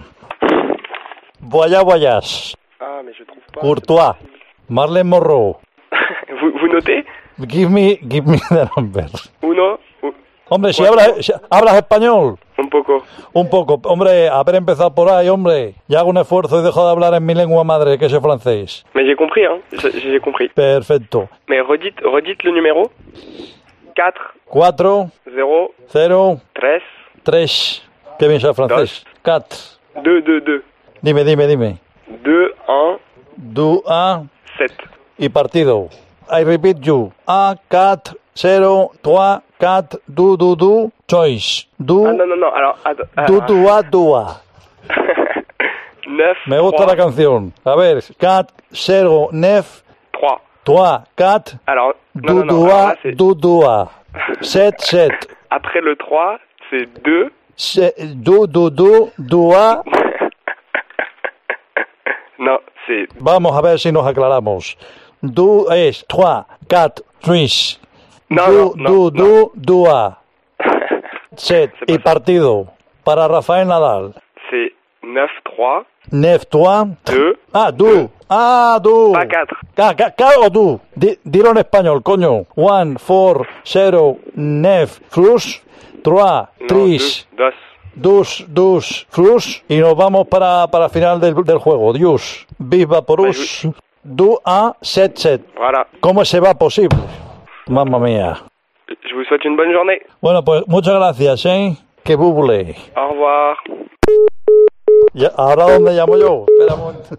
S11: Voyage, voyage.
S21: Ah, mais je trouve pas.
S11: Courtois. Marlène Morrow.
S21: vous, vous notez
S11: Give me, give me the number.
S21: Uno. u-
S11: Hombre, si
S21: cuatro.
S11: hablas, si hablas español.
S21: Un poco.
S11: Un poco. Hombre, haber empezado por ahí, hombre. Ya hago un esfuerzo y dejo de hablar en mi lengua madre, que es el francés.
S21: Mais j'ai compris, hein. J'ai j'ai compris.
S11: Perfecto.
S21: Mais redites, redites le numéro. quatre,
S11: Cuatro,
S21: zéro,
S11: cero,
S21: tres,
S11: tres. Qué bien sabes francés. Cat.
S21: deux, deux, deux.
S11: Dime, dime, dime.
S21: deux, un,
S11: Du, a,
S21: sept.
S11: y partido. I repeat you. A, cat, zero, trois, cat, du, du, du, choice. Du,
S21: Ah non, non, non, alors... attends,
S11: du,
S21: ah,
S11: dua, dua.
S21: neuf,
S11: Me gusta
S21: trois,
S11: la canción. A ver, cat, zero, nef,
S21: trois.
S11: trois, cat,
S21: Alors, non,
S11: du,
S21: non, non, alors
S11: dua,
S21: là, c'est...
S11: du, dua. Sept, sept.
S21: Après le trois, c'est deux.
S11: Se- Du, du, du, dua.
S21: Non, c'est...
S11: Vamos a ver si nos aclaramos. Du es trois, cat, tres.
S21: No,
S11: du,
S21: no, no,
S11: du, du, dua. Set. Y partido. Para Rafael Nadal.
S21: C'est neuf, trois,
S11: Nef, toi.
S21: deux.
S11: Ah, du. Ah, du.
S21: Pas quatre.
S11: Ca, ca, ca o du. Di- dilo en español, coño. One, four, zero, nef, flus. Trois,
S21: No,
S11: tres,
S21: deux, dos.
S11: dus, dus, flus. Y nos vamos para, para final del, del juego. Dios. Viva porus. Du, a, set, set.
S21: Voilà.
S11: ¿Cómo se va posible? Mamma mía.
S21: Je vous souhaite une bonne journée.
S11: Bueno, pues muchas gracias, ¿eh? Que buble.
S21: Au revoir.
S11: Ya, ¿ahora dónde llamo yo? Espera un momento.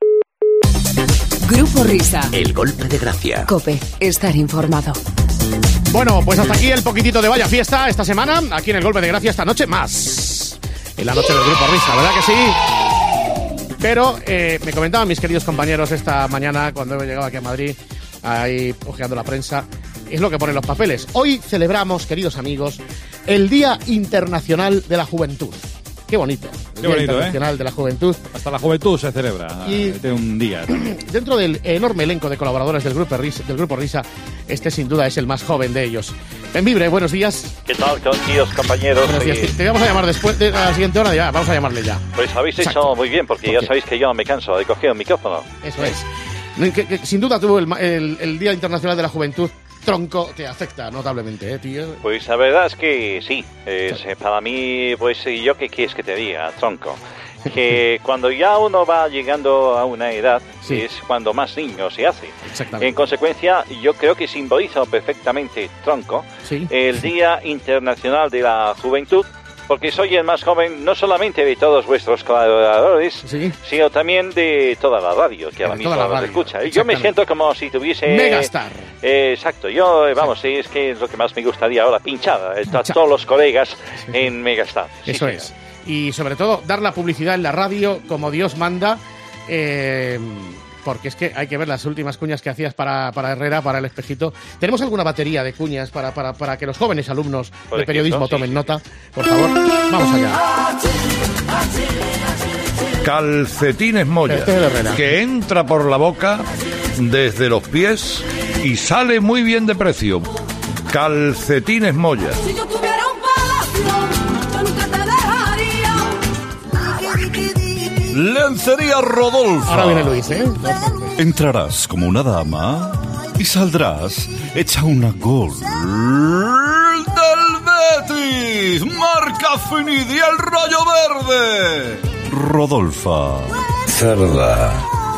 S1: Grupo Risa.
S2: El golpe de gracia.
S1: Cope. Estar informado.
S3: Bueno, pues hasta aquí el poquitito de Vaya Fiesta esta semana, aquí en el Golpe de Gracia esta noche, más en la noche del Grupo Risa, ¿verdad que sí? Pero eh, me comentaban mis queridos compañeros esta mañana, cuando he llegado aquí a Madrid, ahí ojeando la prensa, es lo que ponen los papeles. Hoy celebramos, queridos amigos, el Día Internacional de la Juventud. Qué bonito. El
S4: Qué
S3: Día
S4: bonito,
S3: Internacional
S4: ¿eh?
S3: de la Juventud.
S4: Hasta la juventud se celebra.
S3: Y-
S4: De un día también.
S3: Dentro del enorme elenco de colaboradores del Grupo Risa, del Grupo Risa, este sin duda es el más joven de ellos. Benvibre, buenos días.
S17: ¿Qué tal, queridos compañeros?
S3: Buenos días.
S17: Eh,
S3: Te, te vamos a llamar después de la siguiente hora, ya, vamos a llamarle ya.
S17: Pues habéis
S3: Exacto.
S17: hecho muy bien, porque
S3: ¿Por
S17: ya
S3: qué?
S17: sabéis que yo no me canso de coger el micrófono.
S3: Eso es. Que- que sin duda tuvo el, ma- el- el Día Internacional de la Juventud, tronco, te afecta notablemente, ¿eh, tío?
S17: Pues la verdad es que sí. Es, eh, para mí, pues eh, yo qué quieres que te diga, tronco. Que cuando ya uno va llegando a una edad,
S3: Sí.
S17: es cuando más niño se hace.
S3: Exactamente.
S17: En consecuencia, yo creo que simboliza perfectamente, tronco,
S3: Sí.
S17: el Día Internacional de la Juventud. porque soy el más joven no solamente de todos vuestros colaboradores,
S3: ¿Sí?
S17: sino también de toda la radio que ahora
S3: De
S17: mismo
S3: toda la
S17: nos
S3: radio,
S17: escucha. Y yo me siento como si tuviese...
S3: Megastar.
S17: Eh, exacto, yo, eh, vamos, sí. es que es lo que más me gustaría ahora, pinchar a
S3: Pinchar.
S17: todos los colegas en Megastar. Sí,
S3: Eso
S17: señor.
S3: es. Y sobre todo, dar la publicidad en la radio como Dios manda, eh, porque es que hay que ver las últimas cuñas que hacías para, para Herrera, para El Espejito. ¿Tenemos alguna batería de cuñas para, para, para que los jóvenes alumnos
S17: Por
S3: de periodismo
S17: ejemplo,
S3: tomen
S17: sí.
S3: nota? Por favor, vamos allá.
S9: Calcetines Moya,
S3: Este es el Herrera.
S9: que entra por la boca desde los pies y sale muy bien de precio. Calcetines Moya.
S12: Si yo tuviera un palacio, yo nunca te dejaría.
S9: Lencería Rodolfo.
S3: Ahora viene Luis, ¿eh?
S9: Entrarás como una dama y saldrás hecha una gol del Betis. Marca Finidi, el Rayo Verde. Rodolfa. Cerda.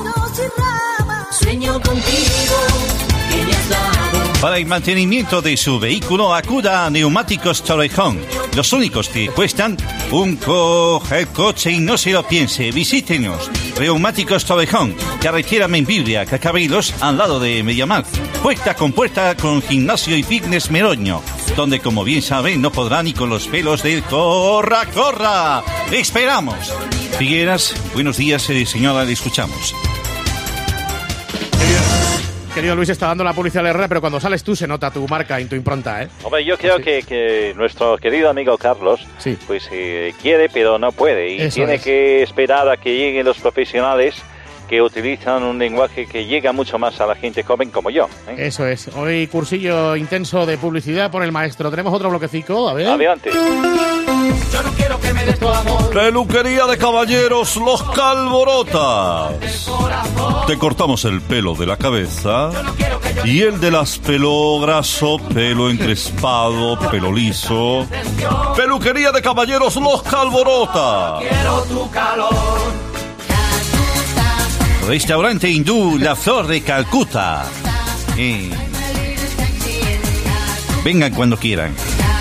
S12: Sueño contigo, que ya sabes.
S22: Para el mantenimiento de su vehículo, acuda a Neumáticos Torrejón. Los únicos que cuestan un coge el coche y no se lo piense. Visítenos. Neumáticos Torrejón, carretera Membiblia, Cacabelos, al lado de Mediamar. Puerta con puerta con gimnasio y fitness Meroño, donde, como bien saben, no podrá ni con los pelos del corra, corra. ¡Esperamos! Figueras, buenos días, eh, señora, le escuchamos.
S3: Querido Luis, está dando la publicidad a Herrera, pero cuando sales tú se nota tu marca y tu impronta, ¿eh?
S17: Hombre, yo creo
S3: Sí.
S17: que, que nuestro querido amigo Carlos,
S3: Sí.
S17: pues eh, quiere pero no puede, y
S3: Eso
S17: tiene
S3: es.
S17: que esperar a que lleguen los profesionales que utilizan un lenguaje que llega mucho más a la gente joven como yo. ¿eh?
S3: Eso es. Hoy cursillo intenso de publicidad por el maestro. Tenemos otro bloquecico, a ver.
S17: Adelante.
S12: Yo no quiero que me des tu amor.
S9: Peluquería de caballeros Los Calborotas. Te cortamos el pelo de la cabeza y el de las pelo graso, pelo encrespado, pelo liso. Peluquería de caballeros Los Calborotas.
S12: Quiero tu calor.
S22: Restaurante hindú La Flor de Calcuta. Eh, vengan cuando quieran.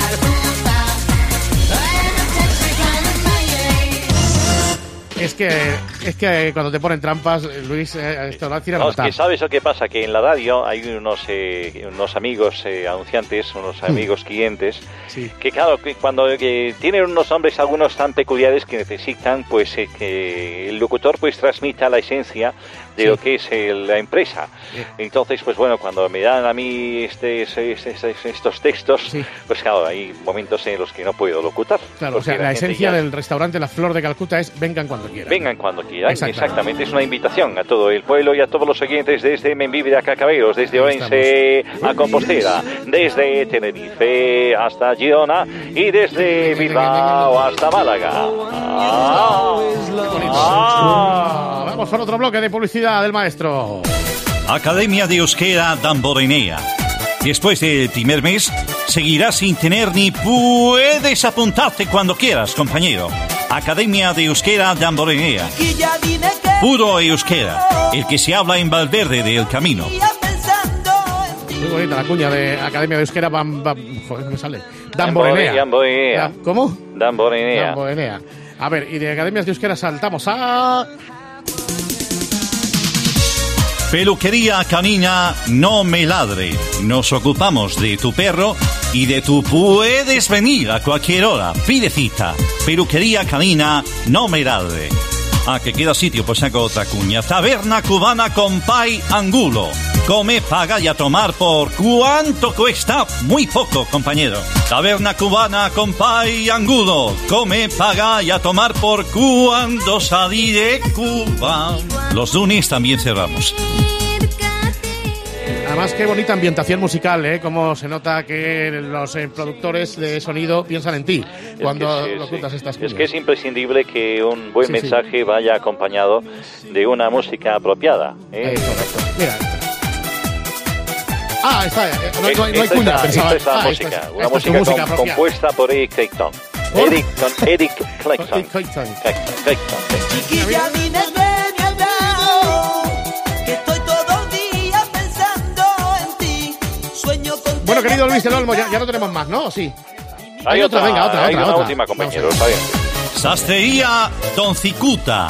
S3: Es que, es que cuando te ponen trampas, Luis, eh, esto lo va a tirar a
S17: No, es
S3: matar.
S17: que ¿sabes lo que pasa? Que en la radio hay unos eh, unos amigos eh, anunciantes, unos amigos clientes,
S3: Sí.
S17: que claro, que cuando eh, tienen unos nombres algunos tan peculiares que necesitan pues eh, que el locutor pues transmita la esencia de
S3: Sí.
S17: lo que es eh, la empresa.
S3: Sí.
S17: Entonces, pues bueno, cuando me dan a mí este, este- este- estos textos,
S3: Sí.
S17: pues claro, hay momentos en los que no puedo locutar.
S3: Claro, o
S17: porque
S3: sea, la
S17: gente
S3: esencia
S17: ya-
S3: del restaurante La Flor de Calcuta es vengan cuando quieran.
S17: Vengan cuando quieran,
S3: Exactamente.
S17: exactamente. Es una invitación a todo el pueblo y a todos los oyentes desde Membiblia a Cacabelos, desde
S3: Ahí
S17: Orense a Compostela, desde Tenerife hasta Girona y desde Bilbao hasta Málaga. Ah,
S3: Ah, vamos por otro bloque de publicidad del maestro.
S22: Academia de Euskera Damborenea. Después del primer mes, seguirás sin tener ni puedes apuntarte cuando quieras, compañero. Academia de Euskera Damborenea.
S12: Y ya dime que
S22: Puro euskera, el que se habla en Valverde del Camino.
S12: ya pensando en ti.
S3: Muy bonita la cuña de Academia de Euskera. Bam, bam, joder, no me sale. Damborenea.
S17: Damborenea.
S3: Dam- ¿Cómo?
S17: Damborenea.
S3: Damborenea. A ver, y de Academias de Euskera saltamos a...
S22: Peluquería canina No Me Ladre. Nos ocupamos de tu perro y de tu puedes venir a cualquier hora. Pide cita. Peluquería canina No Me Ladre. Ah, que queda sitio, pues saco otra cuña. Taberna cubana con pay angulo. Come, paga y a tomar por cuánto cuesta. Muy poco, compañero. Taberna cubana con pay angulo. Come, paga y a tomar por cuando salí de Cuba. Los lunes también cerramos.
S3: Además, qué bonita ambientación musical, ¿eh? Cómo se nota que los eh, productores de sonido piensan en ti cuando
S17: sí,
S3: locutas
S17: sí.
S3: estas
S17: Es
S3: cuñas.
S17: que es imprescindible que un buen
S3: Sí, sí.
S17: mensaje vaya acompañado de una música apropiada. ¿eh?
S3: Eh, correcto. Mira. Ah, está. eh, no, hay- no hay, no hay
S17: Esta
S3: cuña,
S17: es la-
S3: pensaba.
S17: esta es la
S3: Ah,
S17: música,
S3: esta es-
S17: una
S3: esta es tu
S17: música,
S3: música
S17: com-
S3: propia.
S17: compuesta por Eric Clapton.
S3: ¿Por?
S17: Eric, con Eric Clapton.
S3: Eric Clapton.
S17: Clapton, Clapton.
S12: Chiquilla, dime ven al lado, que estoy todo el día pensando en ti. Sueño con
S3: Bueno, querido Luis del Olmo, ya, ya no tenemos más, ¿no? Sí. Hay otra, venga, otra,
S17: hay
S3: otra,
S17: una
S3: otra.
S17: última, compañeros. Está bien.
S22: Sastrería Don Cicuta.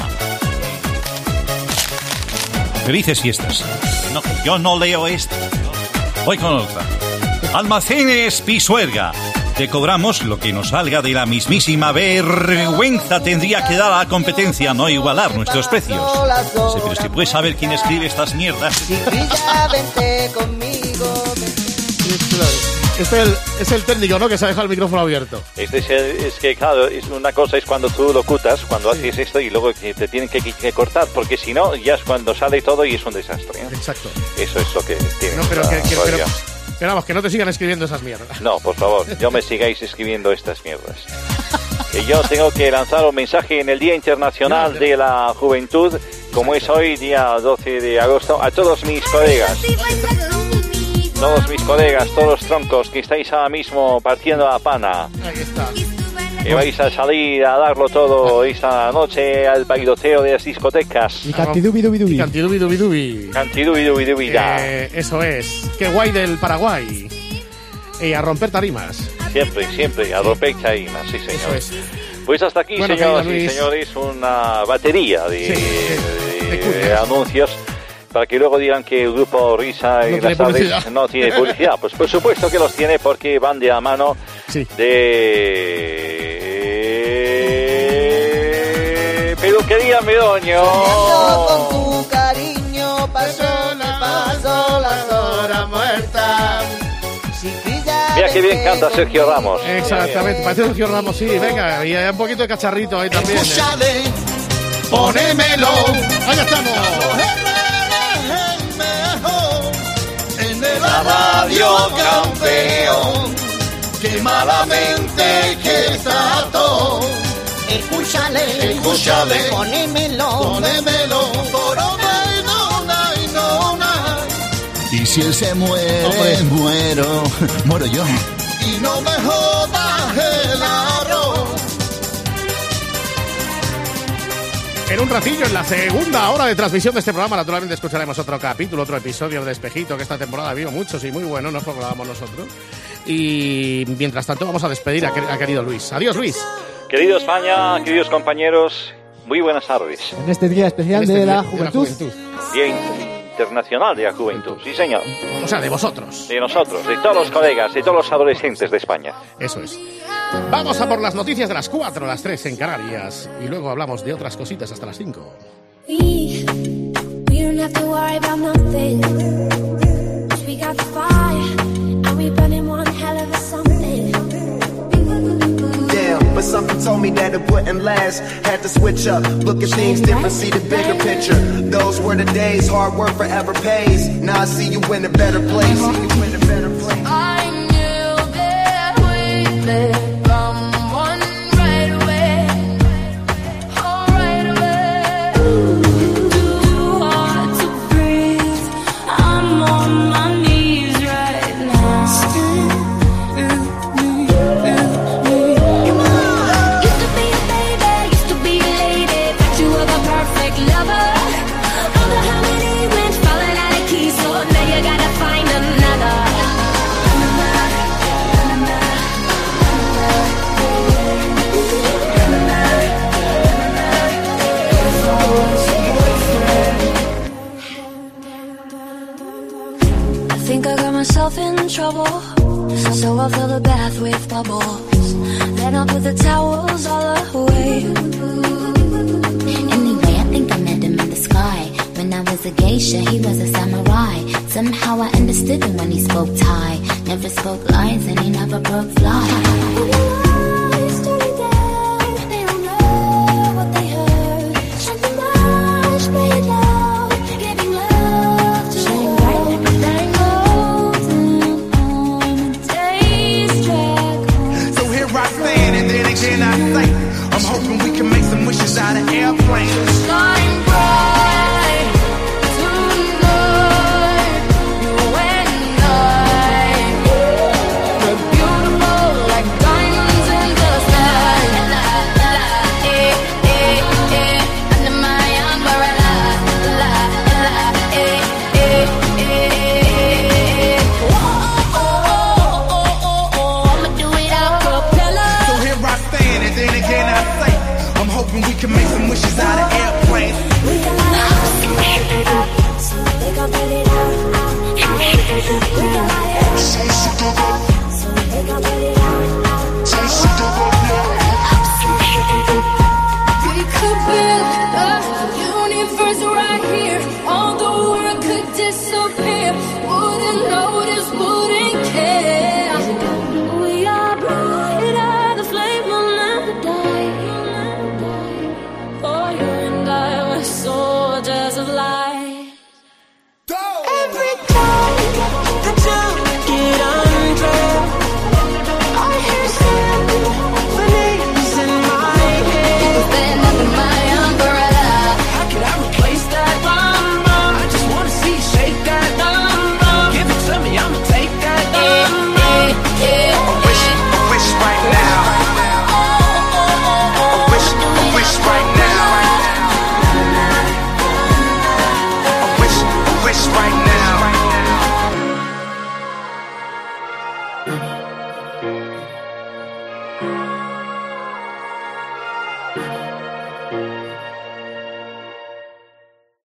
S22: Felices fiestas. No, yo no leo esto. Voy con otra. Almacenes Pisuerga. Te cobramos lo que nos salga de la mismísima vergüenza. Tendría que dar a la competencia, no igualar nuestros precios. Sí, pero es que puedes saber quién escribe estas mierdas.
S8: Vente conmigo.
S3: Este es el, es el técnico, ¿no? Que se ha dejado el micrófono abierto.
S17: Este es, es que, claro, es una cosa es cuando tú locutas, cuando sí. haces esto y luego que te tienen que, que cortar, porque si no, ya es cuando sale todo y es un desastre. ¿eh?
S3: Exacto.
S17: Eso es lo que tiene.
S3: No, pero, que, que, pero, pero vamos, que no te sigan escribiendo esas mierdas.
S17: No, por favor, no me sigáis escribiendo estas mierdas. Que yo tengo que lanzar un mensaje en el Día Internacional de la Juventud, como es hoy, día doce de agosto, a todos mis colegas. Todos mis colegas, todos los troncos que estáis ahora mismo partiendo la pana.
S3: Ahí está.
S17: Que vais a salir a darlo todo esta noche al bailoteo de las discotecas.
S5: Y cantidubidubidubi.
S3: Cantidubidubidubi.
S17: Cantidubidubidubi.
S3: Eh, eso es. Qué guay del Paraguay. Y a romper tarimas.
S17: Siempre, siempre, a romper tarimas, sí señor.
S3: Eso es.
S17: Pues hasta aquí, bueno, señoras y señores, una batería de, sí, de, de, de anuncios. Para que luego digan que el grupo Risa en las tardes no tiene publicidad. Pues por supuesto que los tiene, porque van de la mano
S3: sí.
S17: de Peluquería Medoño.
S8: Con tu cariño paso, paso las horas muertas.
S17: Mira qué bien canta Sergio Ramos.
S3: Exactamente, parece Sergio Ramos, sí. Venga, y hay un poquito de cacharrito ahí también.
S8: Escúchale,
S3: eh. Ponémelo. Ahí estamos.
S8: La radio campeón, que malamente que trató. Escúchale, escúchale, ponémelo, ponémelo,
S10: y si él se muere, Hombre. muero, muero yo.
S8: Y no me jodas el arroz.
S3: En un ratillo, en la segunda hora de transmisión de este programa, naturalmente escucharemos otro capítulo, otro episodio de Espejito, que esta temporada ha habido muchos y muy buenos, nos programamos nosotros. Y mientras tanto vamos a despedir a, a querido Luis. Adiós, Luis.
S17: Querido España, queridos compañeros, muy buenas tardes.
S5: En este día especial este de, día, la juventud.
S17: de la Juventud. Día Internacional de la Juventud, sí señor.
S3: O sea, de vosotros.
S17: De nosotros, de todos los colegas, de todos los adolescentes de España.
S3: Eso es. Vamos a por las noticias de las cuatro, las tres en Canarias. Y luego hablamos de otras cositas hasta las cinco.
S6: We, we don't have to worry about nothing. We got the fire, and we burning one hell of a something.
S23: Damn, but something told me that it wouldn't last. Had to switch up, look at things different, see the bigger picture. Those were the days, hard work forever pays. Now I see you in a better place. See you in a better place.
S6: I knew that we'd live. Myself in trouble, so I fill the bath with bubbles. Then I put the towels all away.
S24: Anyway, I think I met him in the sky. When I was a geisha, he was a samurai. Somehow I understood him when he spoke Thai. Never spoke lies and he never broke fly.
S23: Out of airplanes.